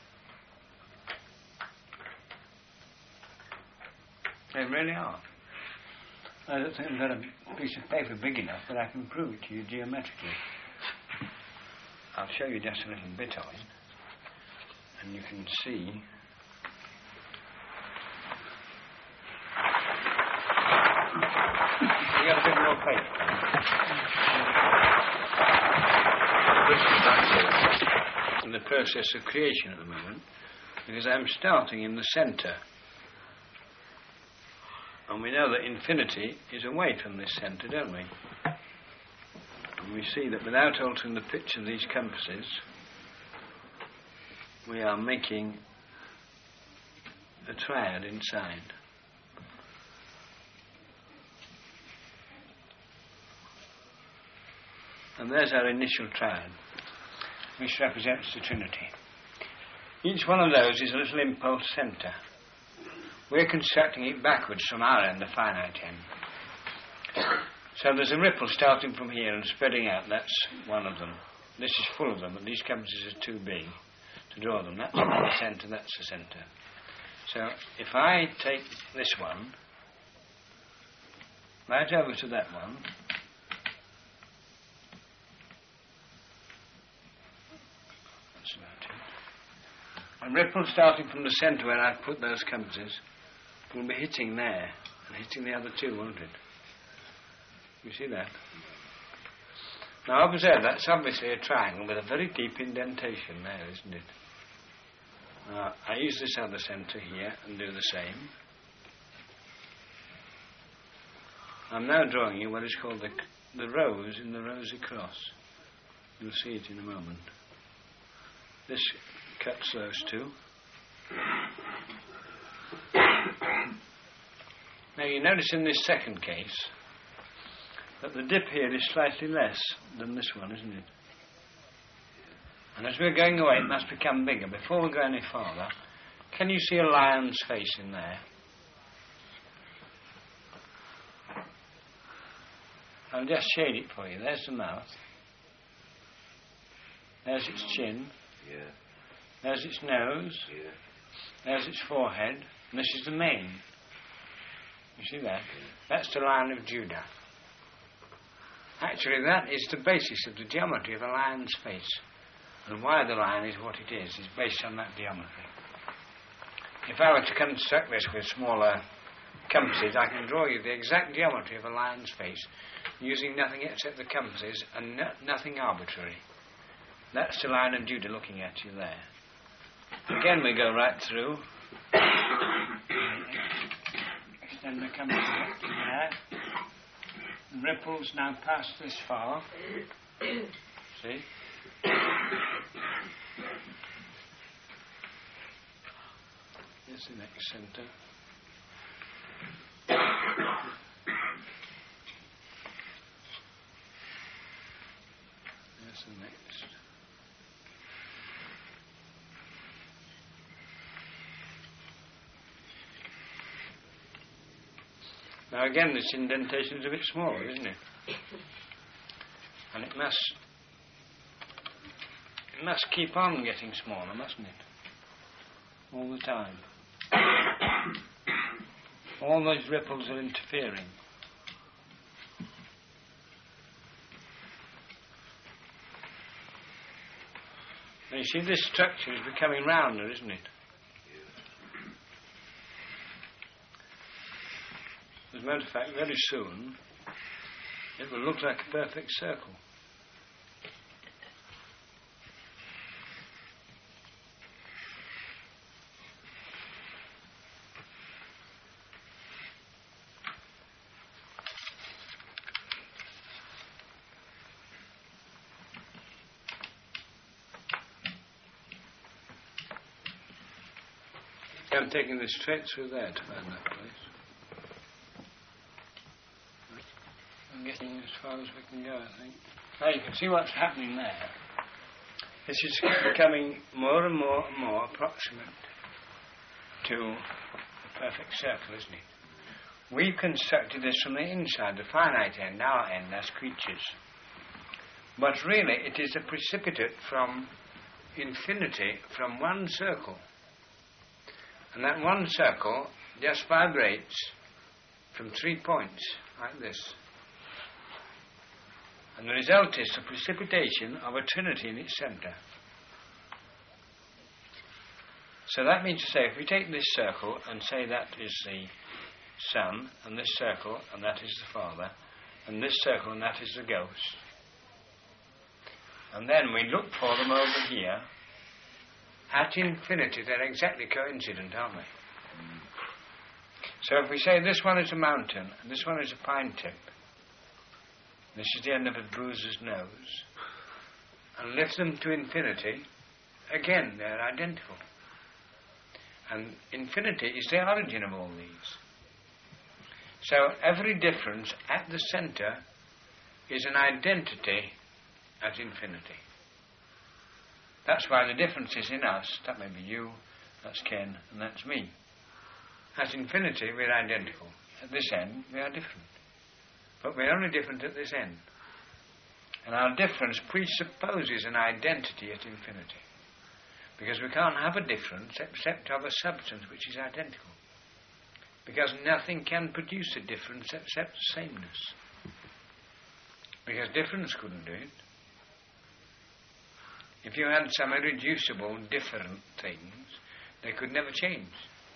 They really are. I don't think I've got a piece of paper big enough that I can prove it to you geometrically. I'll show you just a little bit of it, and you can see. You got a bit more paper. in the process of creation at the moment, because I'm starting in the centre. And we know that infinity is away from this centre, don't we? And we see that without altering the pitch of these compasses, we are making a triad inside. And there's our initial triad, which represents the Trinity. Each one of those is a little impulse centre. We're constructing it backwards from our end, the finite end. So there's a ripple starting from here and spreading out. That's one of them. This is full of them, but these compasses are too big to draw them. That's the centre, that's the centre. So if I take this one, right over to that one, that's about it. A ripple starting from the centre where I've put those compasses will be hitting there and hitting the other two, won't it? You see that? Now observe, that's obviously a triangle with a very deep indentation there, isn't it? I use this other centre here and do the same. I'm now drawing you what is called the rose in the rosy cross. You'll see it in a moment. This cuts those two. Now you notice in this second case that the dip here is slightly less than this one, isn't it? And as we're going away, it must become bigger. Before we go any farther, can you see a lion's face in there? I'll just shade it for you. There's the mouth. There's its chin. Yeah. There's its nose. Yeah. There's its forehead. And this is the mane. You see that? Yeah. That's the Lion of Judah. Actually, that is the basis of the geometry of a lion's face. And why the lion is what it is based on that geometry. If I were to construct this with smaller compasses, I can draw you the exact geometry of a lion's face using nothing except the compasses and nothing arbitrary. That's the Lion of Judah looking at you there. Again, we go right through. Extend the compass up to there. The ripples now past this far. See? Here's the next centre. There's the next. Now again, this indentation is a bit smaller, isn't it? And it must keep on getting smaller, mustn't it? All the time. All those ripples are interfering. Now you see, this structure is becoming rounder, isn't it? As a matter of fact, very soon it will look like a perfect circle. I'm taking this straight through there to find that place. I'm getting as far as we can go, I think. Now you can see what's happening there. This is becoming more and more approximate to a perfect circle, isn't it? We've constructed this from the inside, the finite end, our end, as creatures. But really it is a precipitate from infinity, from one circle. And that one circle just vibrates from 3 points, like this. And the result is the precipitation of a trinity in its centre. So that means to say, if we take this circle and say that is the Son, and this circle, and that is the Father, and this circle, and that is the Ghost, and then we look for them over here, at infinity they're exactly coincident, aren't they? So if we say this one is a mountain and this one is a pine tip, this is the end of a bruiser's nose, and lift them to infinity, again they're identical. And infinity is the origin of all these. So every difference at the centre is an identity at infinity. That's why the difference is in us. That may be you, that's Ken, and that's me. At infinity we're identical. At this end we are different. But we're only different at this end. And our difference presupposes an identity at infinity. Because we can't have a difference except to have a substance which is identical. Because nothing can produce a difference except sameness. Because difference couldn't do it. If you had some irreducible, different things, they could never change.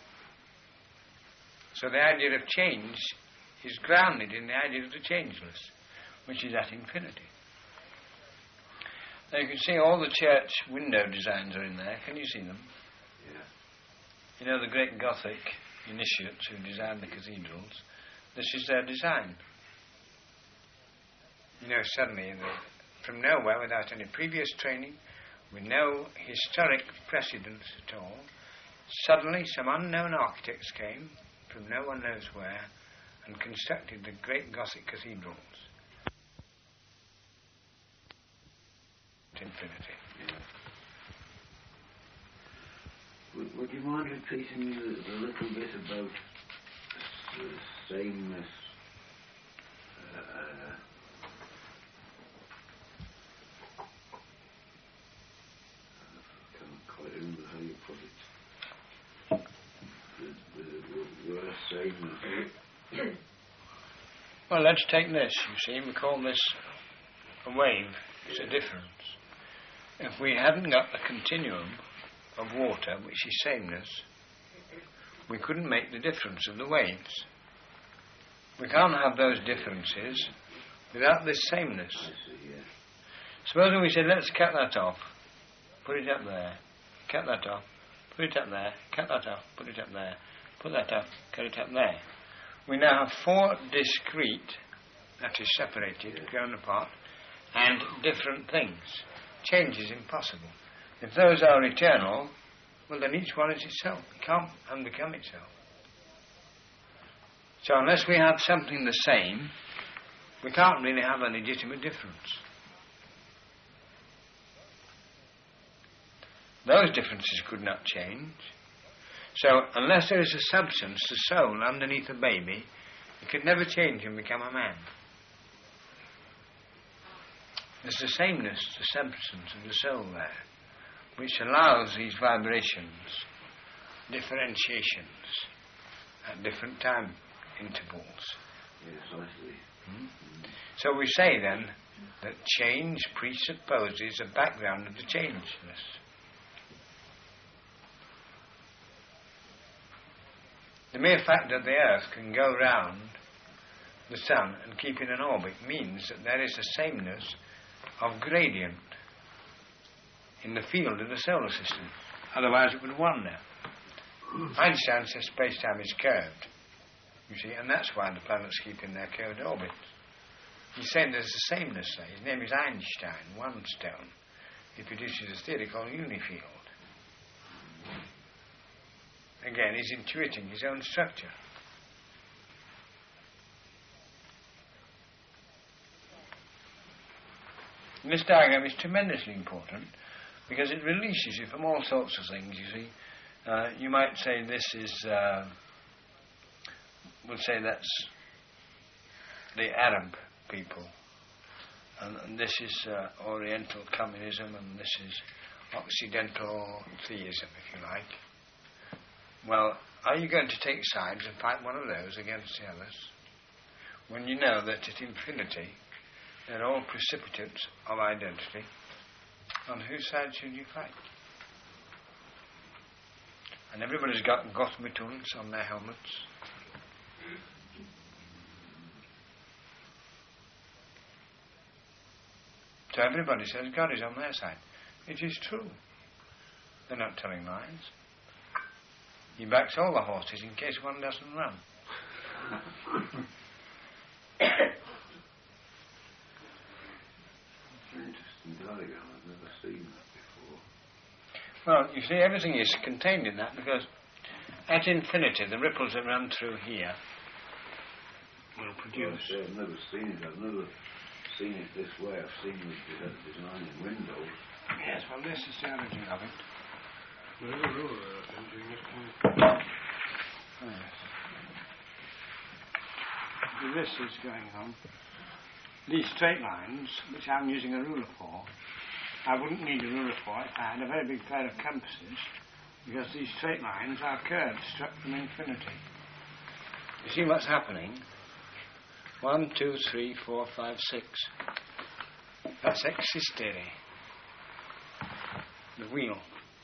So the idea of change is grounded in the idea of the changeless, which is at infinity. Now you can see all the church window designs are in there. Can you see them? Yeah. You know the great Gothic initiates who designed the cathedrals? This is their design. You know, suddenly, from nowhere, without any previous training, with no historic precedence at all, suddenly some unknown architects came, from no one knows where, and constructed the great Gothic cathedrals. Infinity. Yeah. Would you mind repeating the little bit about sameness? I can't quite remember how you put it. The word sameness. Well, let's take this. You see, we call this a wave. It's a difference. If we hadn't got the continuum of water, which is sameness, we couldn't make the difference of the waves. We can't have those differences without this sameness. Supposing we said, let's cut that off, put it up there, cut that off, put it up there, cut that off, put it up there, put that up, cut it up there. We now have four discrete, that is separated, grown apart, and different things. Change is impossible. If those are eternal, well then each one is itself. It can't unbecome itself. So unless we have something the same, we can't really have a legitimate difference. Those differences could not change. So unless there is a substance, the soul, underneath a baby, it could never change and become a man. There's the sameness, the substance of the soul there, which allows these vibrations, differentiations, at different time intervals. Yes, I see. So we say then that change presupposes a background of the changeless. The mere fact that the Earth can go round the Sun and keep in an orbit means that there is a sameness of gradient in the field of the solar system. Otherwise it would wander. Einstein says space-time is curved, you see, and that's why the planets keep in their curved orbits. He's saying there's a sameness there. His name is Einstein, one stone. He produces a theory called unifield. Again, he's intuiting his own structure. And this diagram is tremendously important because it releases you from all sorts of things, you see. You might say this is, we'll say that's the Arab people, and this is Oriental communism, and this is Occidental theism, if you like. Well, are you going to take sides and fight one of those against the others when you know that at infinity they're all precipitates of identity? On whose side should you fight? And everybody's got Gothmetuns on their helmets. So everybody says God is on their side. It is true. They're not telling lies. He backs all the horses in case one doesn't run. Interesting diagram. I've never seen that before. Well, you see, everything is contained in that because at infinity, the ripples that run through here will produce. Well, I've never seen it. I've never seen it this way. I've seen the design in Windows. Yes, well, this is the origin of it. There's a ruler there, I think, doing this. Yes. This is going on. These straight lines, which I'm using a ruler for, I wouldn't need a ruler for if I had a very big pair of compasses, because these straight lines are curves struck from infinity. You see what's happening? 1, 2, 3, 4, 5, 6. That's existere. The wheel.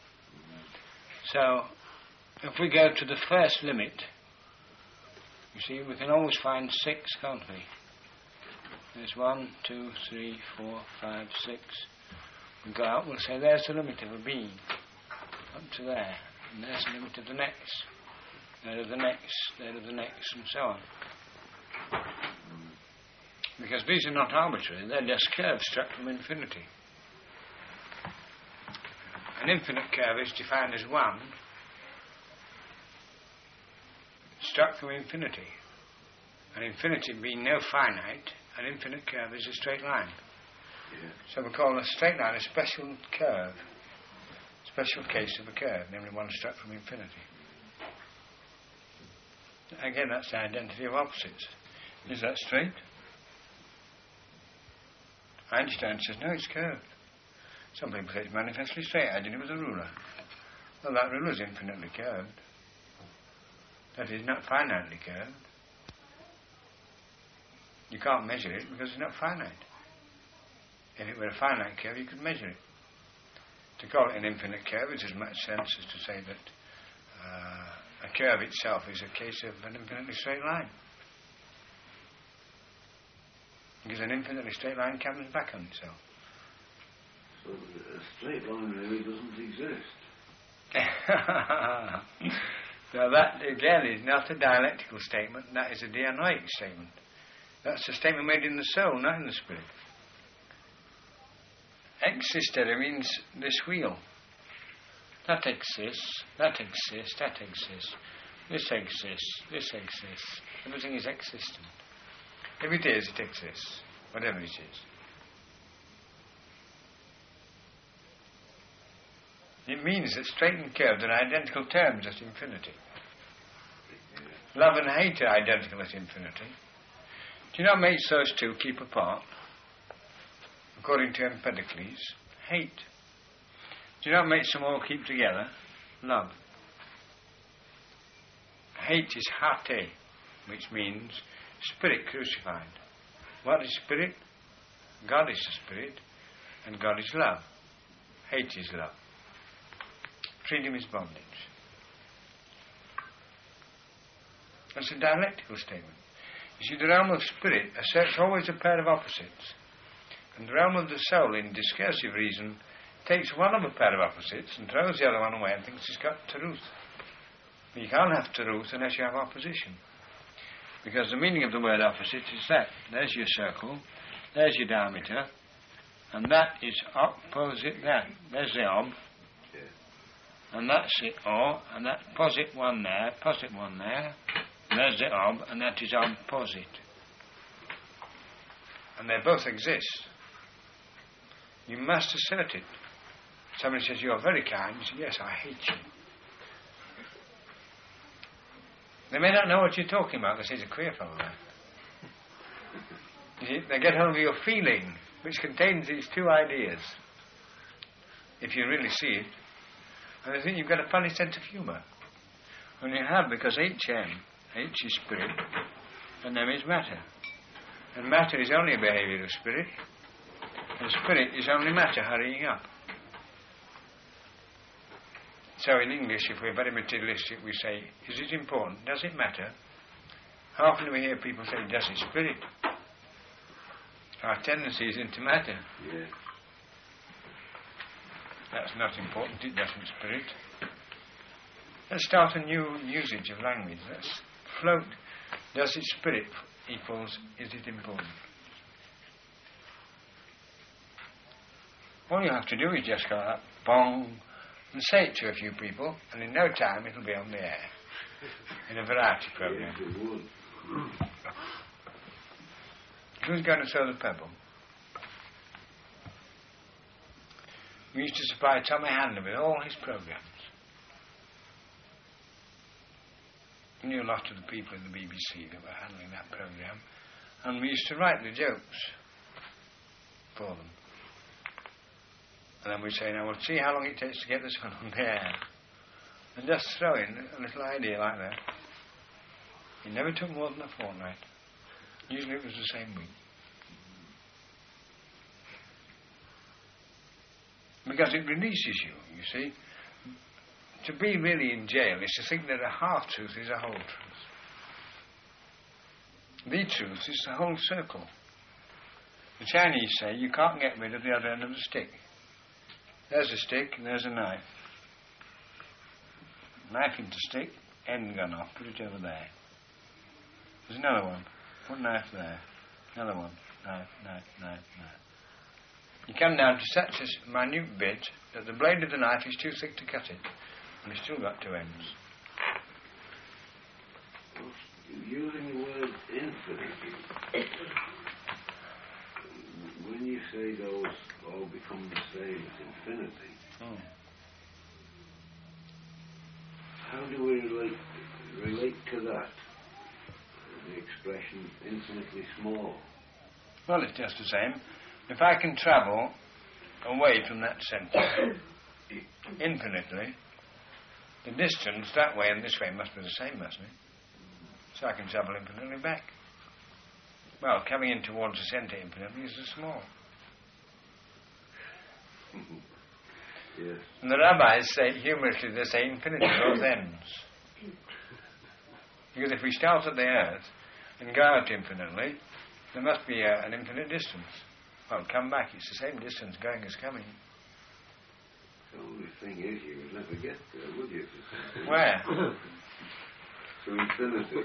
So, if we go to the first limit, you see, we can always find 6, can't we? There's 1, 2, 3, 4, 5, 6. We go out, we'll say there's the limit of a being, up to there, and there's the limit of the next, there of the next, there of the next, and so on. Because these are not arbitrary, they're just curves struck from infinity. An infinite curve is defined as one struck from infinity. And infinity being no finite, an infinite curve is a straight line. Yeah. So we call a straight line a special curve, special case of a curve, namely one struck from infinity. Again, that's the identity of opposites. Is that straight? Einstein says, no, it's curved. Some people say it's manifestly straight. I did it with a ruler. Well, that ruler is infinitely curved. That is not finitely curved. You can't measure it because it's not finite. If it were a finite curve, you could measure it. To call it an infinite curve is as much sense as to say that a curve itself is a case of an infinitely straight line. Because an infinitely straight line comes back on itself. So a straight line really doesn't exist. So that, again, is not a dialectical statement, that is a dianoic statement. That's a statement made in the soul, not in the spirit. Existere means this wheel. That exists, that exists, that exists. This exists, this exists. Everything is existent. If it is, it exists, whatever it is. It means that straight and curved are identical terms at infinity. Love and hate are identical at infinity. Do you know what makes those two keep apart? According to Empedocles, hate. Do you know what makes them all keep together? Love. Hate is hate, which means spirit crucified. What is spirit? God is the spirit, and God is love. Hate is love. Freedom is bondage. That's a dialectical statement. You see, the realm of spirit asserts always a pair of opposites, and the realm of the soul, in discursive reason, takes one of a pair of opposites and throws the other one away and thinks it's got truth. But you can't have truth unless you have opposition. Because the meaning of the word opposite is that. There's your circle, there's your diameter, and that is opposite that. There's the ob, and that's the o, and that posit one there, there's the ob, and that is opposite. And they both exist. You must assert it. Somebody says, you're very kind. You say, yes, I hate you. They may not know what you're talking about. They say, he's a queer fellow there. You see, they get hold of your feeling, which contains these two ideas, if you really see it. And they think you've got a funny sense of humour. And you have, because HM, H is spirit, and M is matter. And matter is only a behaviour of spirit, and spirit is only matter hurrying up. So in English, if we're very materialistic, we say, is it important? Does it matter? How often do we hear people say, does it spirit? Our tendency is into matter. Yeah. That's not important, it doesn't spirit. Let's start a new usage of language. Let's float. Does it spirit equals, is it important? All you have to do is just go up, bong, and say it to a few people, and in no time it'll be on the air in a variety program. Who's going to throw the pebble? We used to supply Tommy Handler with all his programs. I knew a lot of the people in the BBC that were handling that program, and we used to write the jokes for them. And then we'd say, now we'll see how long it takes to get this one on the air. And just throw in a little idea like that. It never took more than a fortnight. Usually it was the same week. Because it releases you, you see. To be really in jail is to think that a half-truth is a whole truth. The truth is the whole circle. The Chinese say you can't get rid of the other end of the stick. There's a stick and there's a knife. Knife into stick, end gone off, put it over there. There's another one, put knife there. Another one, knife. You come down to such a minute bit that the blade of the knife is too thick to cut it. And it's still got two ends. Using the word infinity, when you say those all become the same as infinity, how do we relate to that? The expression infinitely small. Well, it's just the same. If I can travel away from that centre infinitely, the distance that way and this way must be the same, mustn't it? So I can travel infinitely back. Well, coming in towards the centre infinitely is the small. Yes. And the rabbis say, humorously, they say infinity both ends. Because if we start at the earth and go out infinitely, there must be an infinite distance. Well, come back, it's the same distance going as coming. The only thing is you would never get there, would you? Where? To infinity.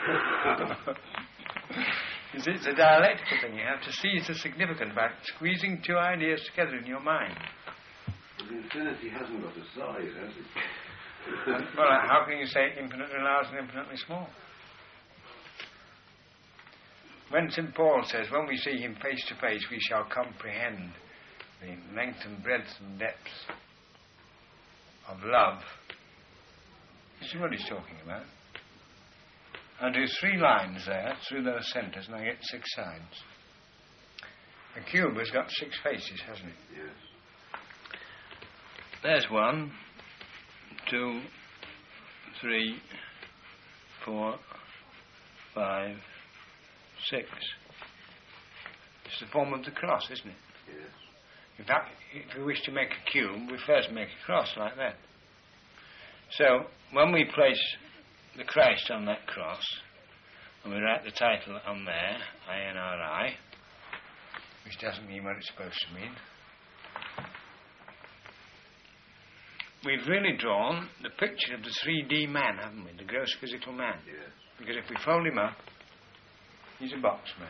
You see, it's a dialectical thing. You have to seize the significance by squeezing two ideas together in your mind. But infinity hasn't got a size, has it? Well, how can you say infinitely large and infinitely small? When St. Paul says, when we see him face to face, we shall comprehend the length and breadth and depth of love. You see what he's talking about? I do 3 lines there, through those centres, and I get 6 sides. A cube has got 6 faces, hasn't it? Yes. There's 1, 2, 3, 4, 5, 6. It's the form of the cross, isn't it? Yes. In fact, if we wish to make a cube, we first make a cross like that. So, when we place the Christ on that cross, and we write the title on there, INRI, which doesn't mean what it's supposed to mean, we've really drawn the picture of the 3D man, haven't we? The gross physical man. Yes. Because if we fold him up, he's a box man.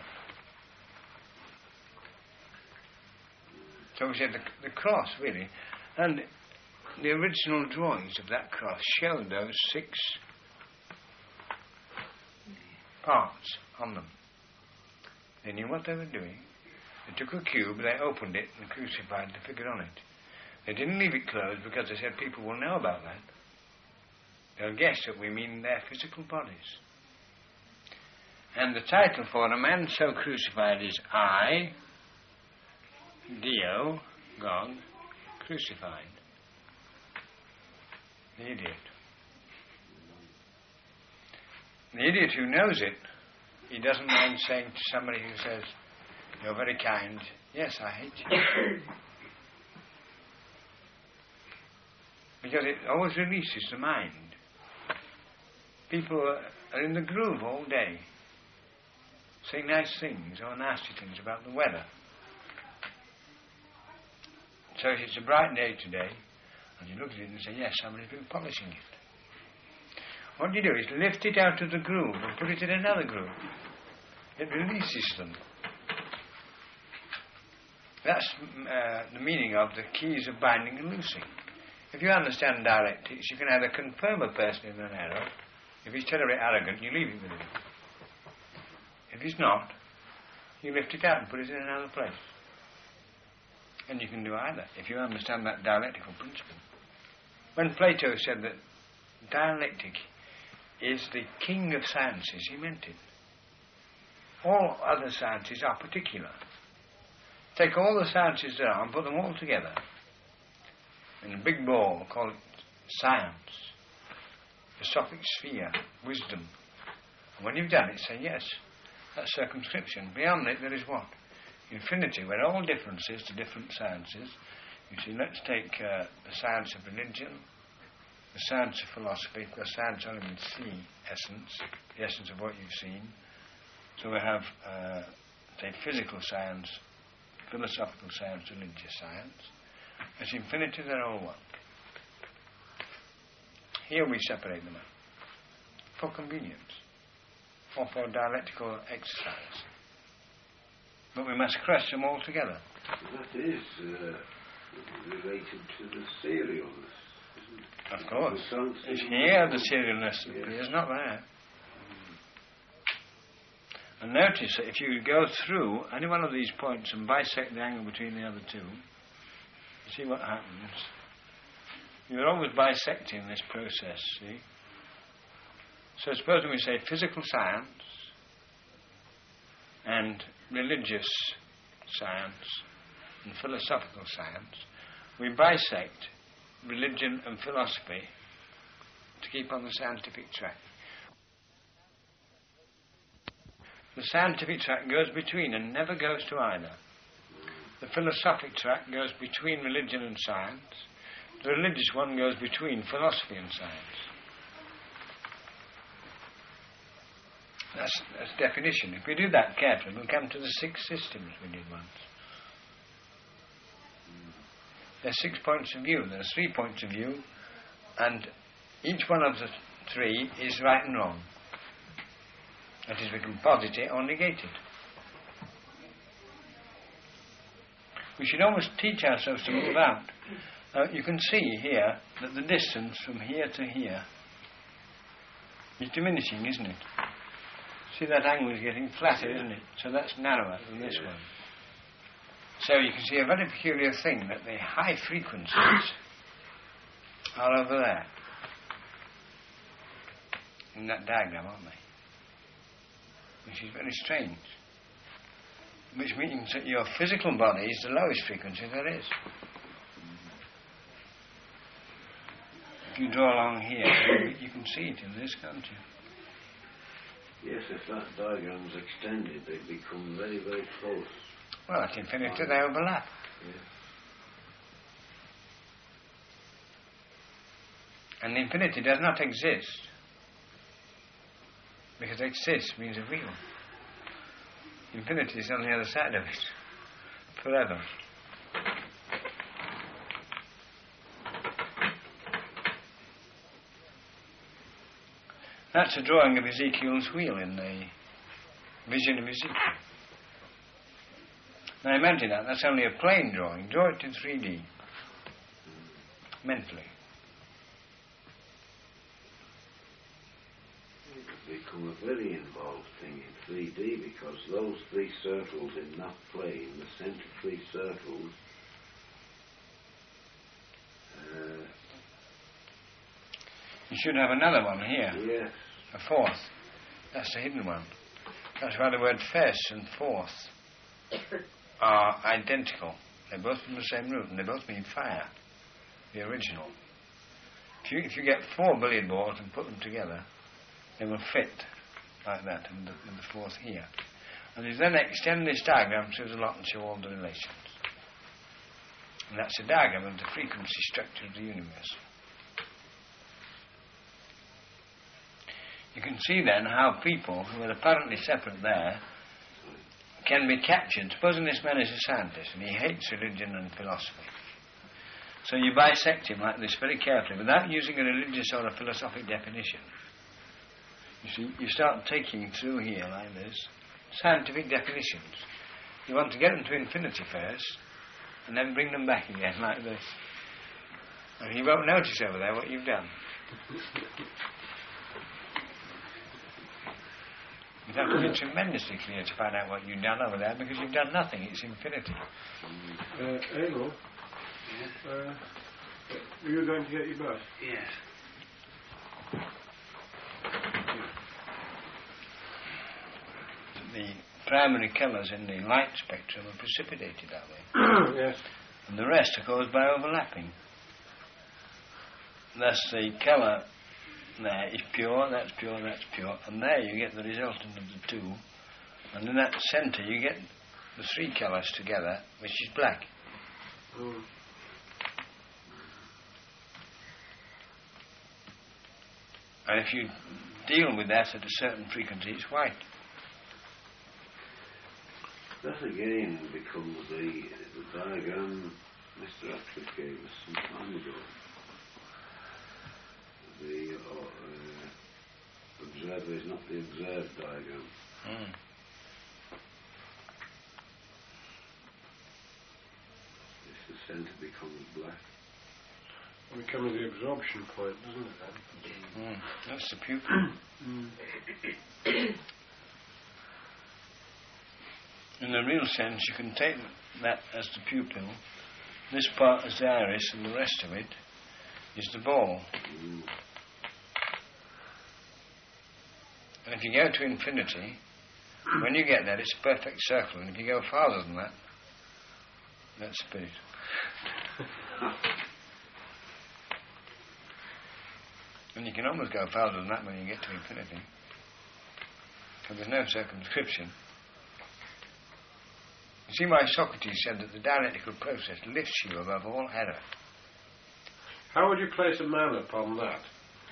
So we said the cross, really. And the original drawings of that cross showed those 6 parts on them. They knew what they were doing. They took a cube, they opened it and crucified the figure on it. They didn't leave it closed because they said people will know about that. They'll guess that we mean their physical bodies. And the title for a man so crucified is I, Dio, God, crucified. The idiot. The idiot who knows it, he doesn't mind saying to somebody who says, you're very kind, yes, I hate you. Because it always releases the mind. People are in the groove all day, saying nice things or nasty things about the weather. So if it's a bright day today, and you look at it and say, yes, somebody's been polishing it. What you do is lift it out of the groove and put it in another groove. It releases them. That's the meaning of the keys of binding and loosing. If you understand dialectics, you can either confirm a person in an error. If he's terribly arrogant, you leave him with him. If he's not, you lift it out and put it in another place. And you can do either, if you understand that dialectical principle. When Plato said that dialectic is the king of sciences, he meant it. All other sciences are particular. Take all the sciences there are and put them all together in a big ball, call it science, the sophic sphere, wisdom. And when you've done it, say, yes, that's circumscription. Beyond it, there is what? Infinity, where all differences to different sciences. You see, let's take the science of religion, the science of philosophy, because science only means see, essence, the essence of what you've seen. So we have, say, physical science, philosophical science, religious science. As infinity, they're all one. Here we separate them out for convenience or for dialectical exercise. But we must crush them all together. That is related to the serialness, isn't it? Of course. It's here the serialness appears, not there. And notice that if you go through any one of these points and bisect the angle between the other two, see what happens. You're always bisecting this process, see? So supposing we say physical science and religious science and philosophical science, we bisect religion and philosophy to keep on the scientific track. The scientific track goes between and never goes to either. The philosophic track goes between religion and science. The religious one goes between philosophy and science. That's definition. If we do that carefully, we'll come to the 6 systems we did once. There are 6 points of view. There are 3 points of view, and each one of the 3 is right and wrong. That is, we can posit it or negate it. We should always teach ourselves to move out. You can see here that the distance from here to here is diminishing, isn't it? See, that angle is getting flatter, isn't it? So that's narrower than this one. So you can see a very peculiar thing, that the high frequencies are over there. In that diagram, aren't they? Which is very strange. Which means that your physical body is the lowest frequency there is. If you draw along here, you can see it in this, can't you? Yes, if that diagram's extended, they become very, very close. Well, at infinity they overlap. Yes. And infinity does not exist. Because exist means a wheel. Infinity is on the other side of it. Forever. That's a drawing of Ezekiel's wheel in the vision of Ezekiel. Now imagine that. That's only a plain drawing. Draw it in 3D. Mentally. Become a very involved thing in 3D, because those 3 circles in that plane, the centre 3 circles, you should have another one here. Yes. A 4th. That's the hidden one. That's why the word first and 4th are identical. They're both from the same root, and they both mean fire, the original. If you get 4 billiard balls and put them together, they will fit like that in the 4th here. And you then extend this diagram through the lot and show all the relations. And that's a diagram of the frequency structure of the universe. You can see then how people who are apparently separate there can be captured. Supposing this man is a scientist and he hates religion and philosophy. So you bisect him like this very carefully, without using a religious or a philosophic definition. You see, you start taking through here like this, scientific definitions. You want to get them to infinity first, and then bring them back again like this. And you won't notice over there what you've done. You have to be tremendously clear to find out what you've done over there, because you've done nothing, it's infinity. Abel, were you going to get your bus? Yes. The primary colours in the light spectrum are precipitated that way. Yes. And the rest are caused by overlapping. Thus the colour there is pure, that's pure, that's pure, and there you get the resultant of the two, and in that centre you get the three colours together, which is black. Mm. And if you deal with that at a certain frequency, it's white. That again becomes the diagram Mr. Atwood gave us some time ago. The observer is not the observed diagram. Mm. If the centre becomes black. It becomes the absorption point, doesn't it then? Mm. That's the pupil. In the real sense, you can take that as the pupil, this part as the iris, and the rest of it is the ball. Mm. And if you go to infinity, when you get there, it's a perfect circle, and if you go farther than that, that's spirit. And you can almost go farther than that when you get to infinity, because there's no circumscription. You see why Socrates said that the dialectical process lifts you above all error. How would you place a man upon that?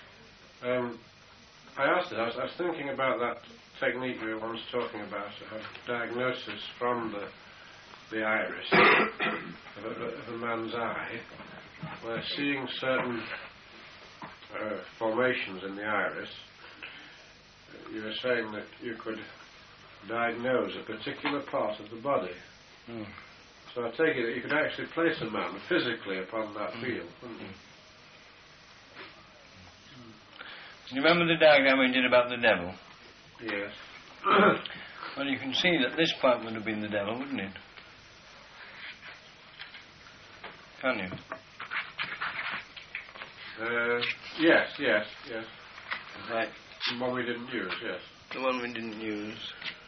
I asked it, I was thinking about that technique we were once talking about, of diagnosis from the iris of a man's eye, where seeing certain formations in the iris, you were saying that you could diagnose a particular part of the body. Mm. So I take it that you could actually place a man physically upon that field, couldn't you? You remember the diagram we did about the devil? Yes. Well, you can see that this point would have been the devil, wouldn't it? Can you? Yes. Right. The one we didn't use, yes. The one we didn't use.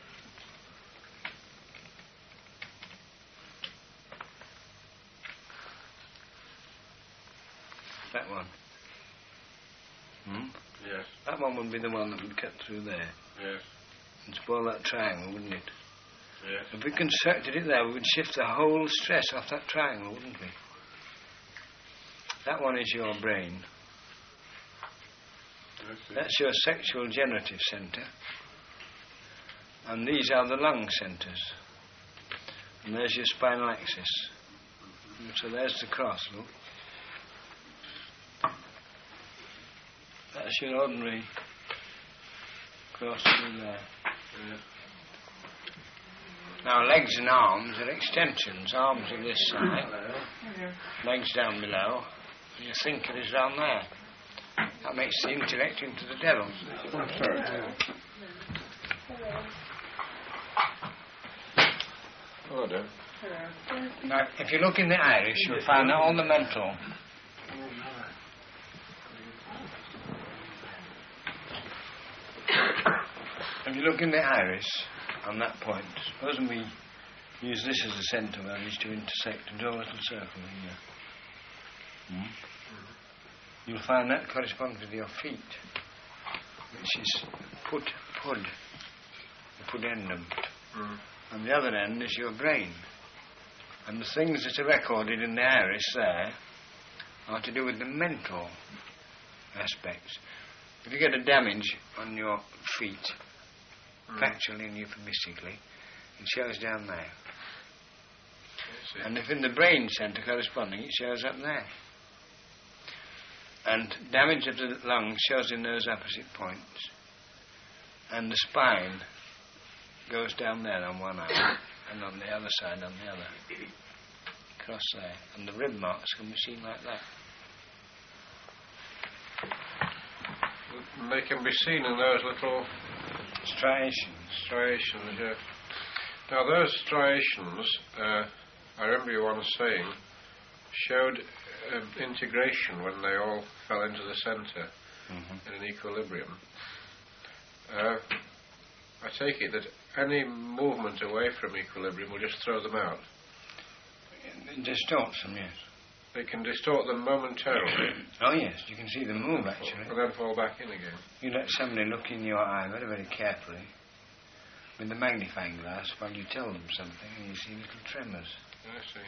That one. Hmm? Yes. That one would be the one that would cut through there. Yes. And spoil that triangle, wouldn't it? Yes. If we constructed it there, we would shift the whole stress off that triangle, wouldn't we? That one is your brain. That's your sexual generative centre. And these are the lung centres. And there's your spinal axis. And so there's the cross, look. That's your ordinary cross through there. Yeah. Now legs and arms are extensions. Arms on this side, legs down below, and your thinker is down there. That makes the intellect into the devil. Oh, sorry. Hello, Dave. Now, if you look in the iris, you'll find that all the mental. If you look in the iris on that point, supposing we use this as a centre where these two intersect and draw a little circle here. You'll find that corresponds with your feet, which is pud, the pudendum. And the other end is your brain. And the things that are recorded in the iris there are to do with the mental aspects. If you get a damage on your feet, factually and euphemistically, it shows down there. see. And if in the brain centre corresponding, it shows up there. And damage of the lung shows in those opposite points. And the spine goes down there on one eye, and on the other side on the other. Across there. And the rib marks can be seen like that. They can be seen in those little striations. Yeah. Now those striations, I remember you once saying, showed integration when they all fell into the centre in an equilibrium. I take it that any movement away from equilibrium will just throw them out. It distorts them, yes. They can distort them momentarily. Oh yes, you can see them move actually. And then fall back in again. You let somebody look in your eye very, very carefully with the magnifying glass while you tell them something, and you see little tremors. I see.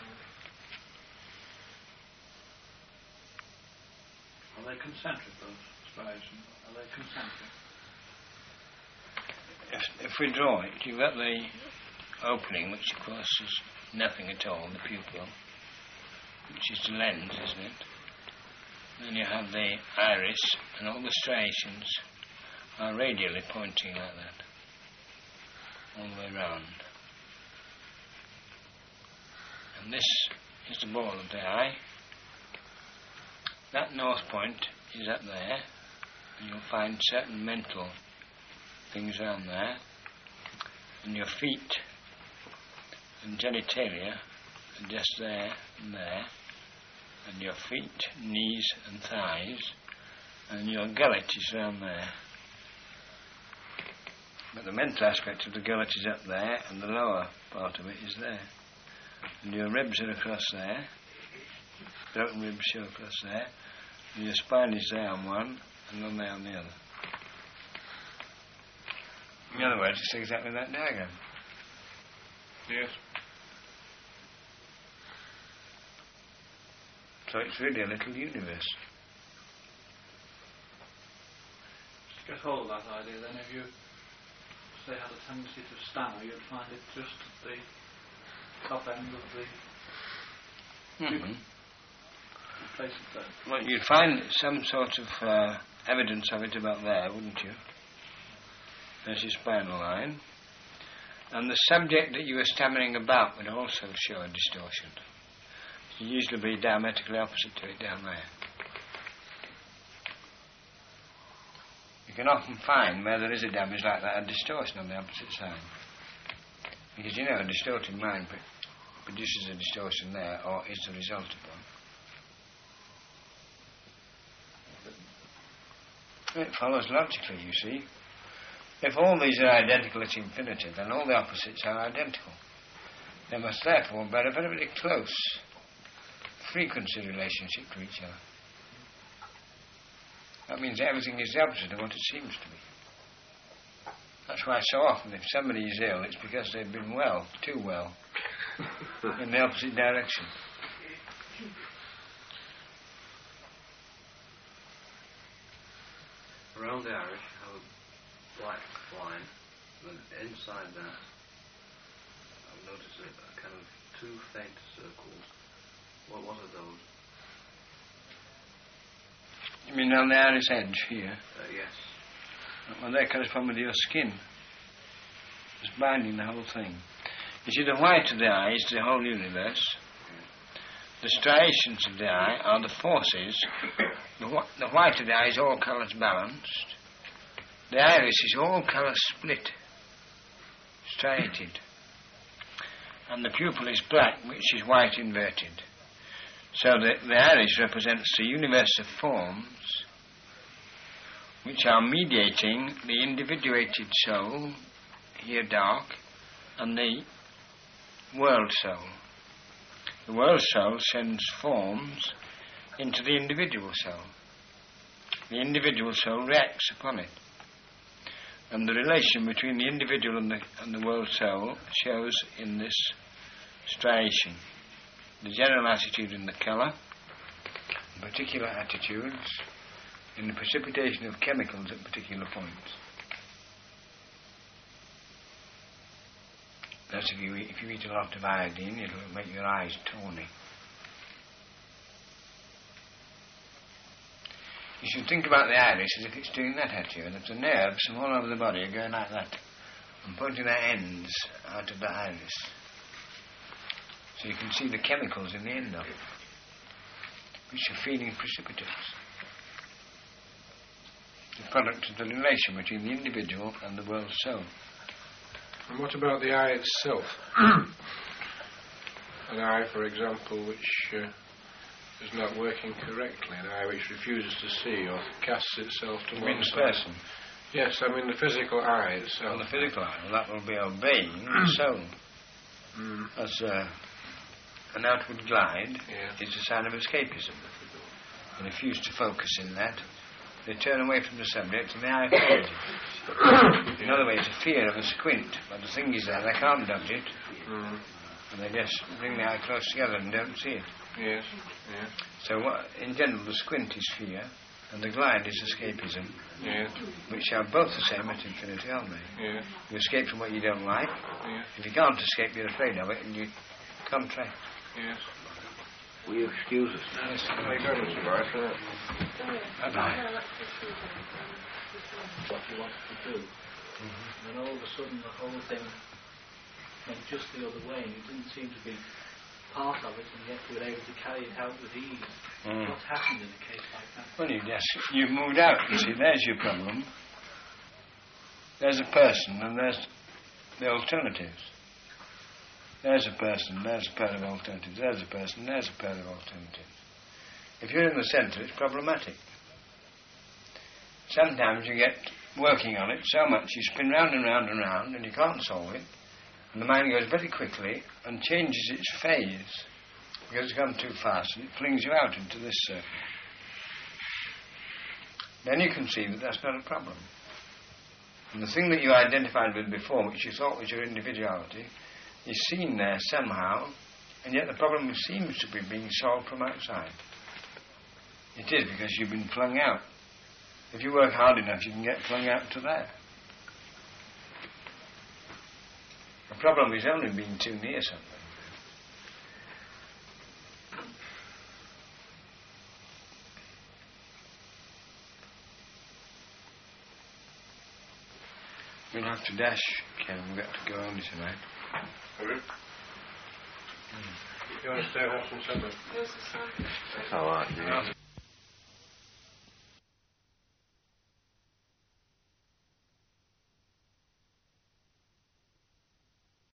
Are they concentric, those striations? Are they concentric? If we draw it, you've got the opening, which of course is nothing at all, the pupil, which is the lens, isn't it? Then you have the iris, and all the striations are radially pointing like that, all the way round. And this is the ball of the eye. That north point is up there, and you'll find certain mental things around there, and your feet and genitalia are just there and there, and your feet, knees and thighs, and your gullet is around there. But the mental aspect of the gullet is up there, and the lower part of it is there. And your ribs are across there, broken ribs show across there, and your spine is there on one, and then there on the other. In other words, it's exactly that diagram. Yes. So it's really a little universe. To get hold of that idea, then, if you, say, had a tendency to stammer, you'd find it just at the top end of the place itself. Well, you'd find some sort of evidence of it about there, wouldn't you? There's your spinal line. And the subject that you were stammering about would also show a distortion. It would usually be diametrically opposite to it down there. You can often find where there is a damage like that, a distortion on the opposite side. Because you know a distorted mind produces a distortion there, or is the result of one. It follows logically, you see. If all these are identical at infinity, then all the opposites are identical. They must therefore bear a very, very close frequency relationship to each other. That means everything is the opposite of what it seems to be. That's why so often if somebody is ill, it's because they've been well, too well, in the opposite direction. Around the iris, you have a black line, and inside that, I've noticed a kind of two faint circles. What are those? You mean on the iris edge here? Yes. Well, they correspond with your skin. It's binding the whole thing. You see, the white of the eye is the whole universe. The striations of the eye are the forces. The white of the eye is all colours balanced. The iris is all colours split, striated. And the pupil is black, which is white inverted. So the iris represents the universe of forms which are mediating the individuated soul, here dark, and the world soul. The world soul sends forms into the individual soul. The individual soul reacts upon it. And the relation between the individual and the world soul shows in this striation. The general attitude in the colour, particular attitudes in the precipitation of chemicals at particular points. That's if you eat a lot of iodine, it'll make your eyes tawny. You should think about the iris as if it's doing that at you, and if the nerves from all over the body are going like that and pointing their ends out of the iris. So you can see the chemicals in the end of it, which are feeding precipitates. The product of the relation between the individual and the world soul. And what about the eye itself? An eye, for example, which is not working correctly, an eye which refuses to see or casts itself to one side. Person? Yes, I mean the physical eye itself. Well, the physical eye, well, that will be obeying the soul. As an outward glide is a sign of escapism. They refuse to focus in that. They turn away from the subject and the eye follows it. In other words, a fear of a squint, but the thing is there, they can't dodge it. And they just bring the eye close together and don't see it. Yes, yes. So in general, the squint is fear, and the glide is escapism, which are both the same at infinity, aren't they? Yes. You escape from what you don't like. Yes. If you can't escape, you're afraid of it, and you contract. Yes. Will you excuse us now? Yes. Thank you, Mr. Bryce. Bye-bye. What you wanted to do. And then all of a sudden the whole thing went just the other way, and you didn't seem to be part of it, and yet you were able to carry it out with ease. What's happened in a case like that? Well, you've moved out, you see, there's your problem. There's a person, and there's the alternatives. There's a person, there's a pair of alternatives, there's a person, there's a pair of alternatives. If you're in the centre, it's problematic. Sometimes you get working on it so much, you spin round and round and round, and you can't solve it, and the mind goes very quickly and changes its phase, because it's gone too fast, and it flings you out into this circle. Then you can see that that's not a problem. And the thing that you identified with before, which you thought was your individuality, is seen there somehow, and yet the problem seems to be being solved from outside. It is, because you've been flung out. If you work hard enough, you can get flung out to there. The problem is only being too near something. We'll have to dash, Ken. We've got to go on tonight. You want to stay and have some supper? That's all right, yeah.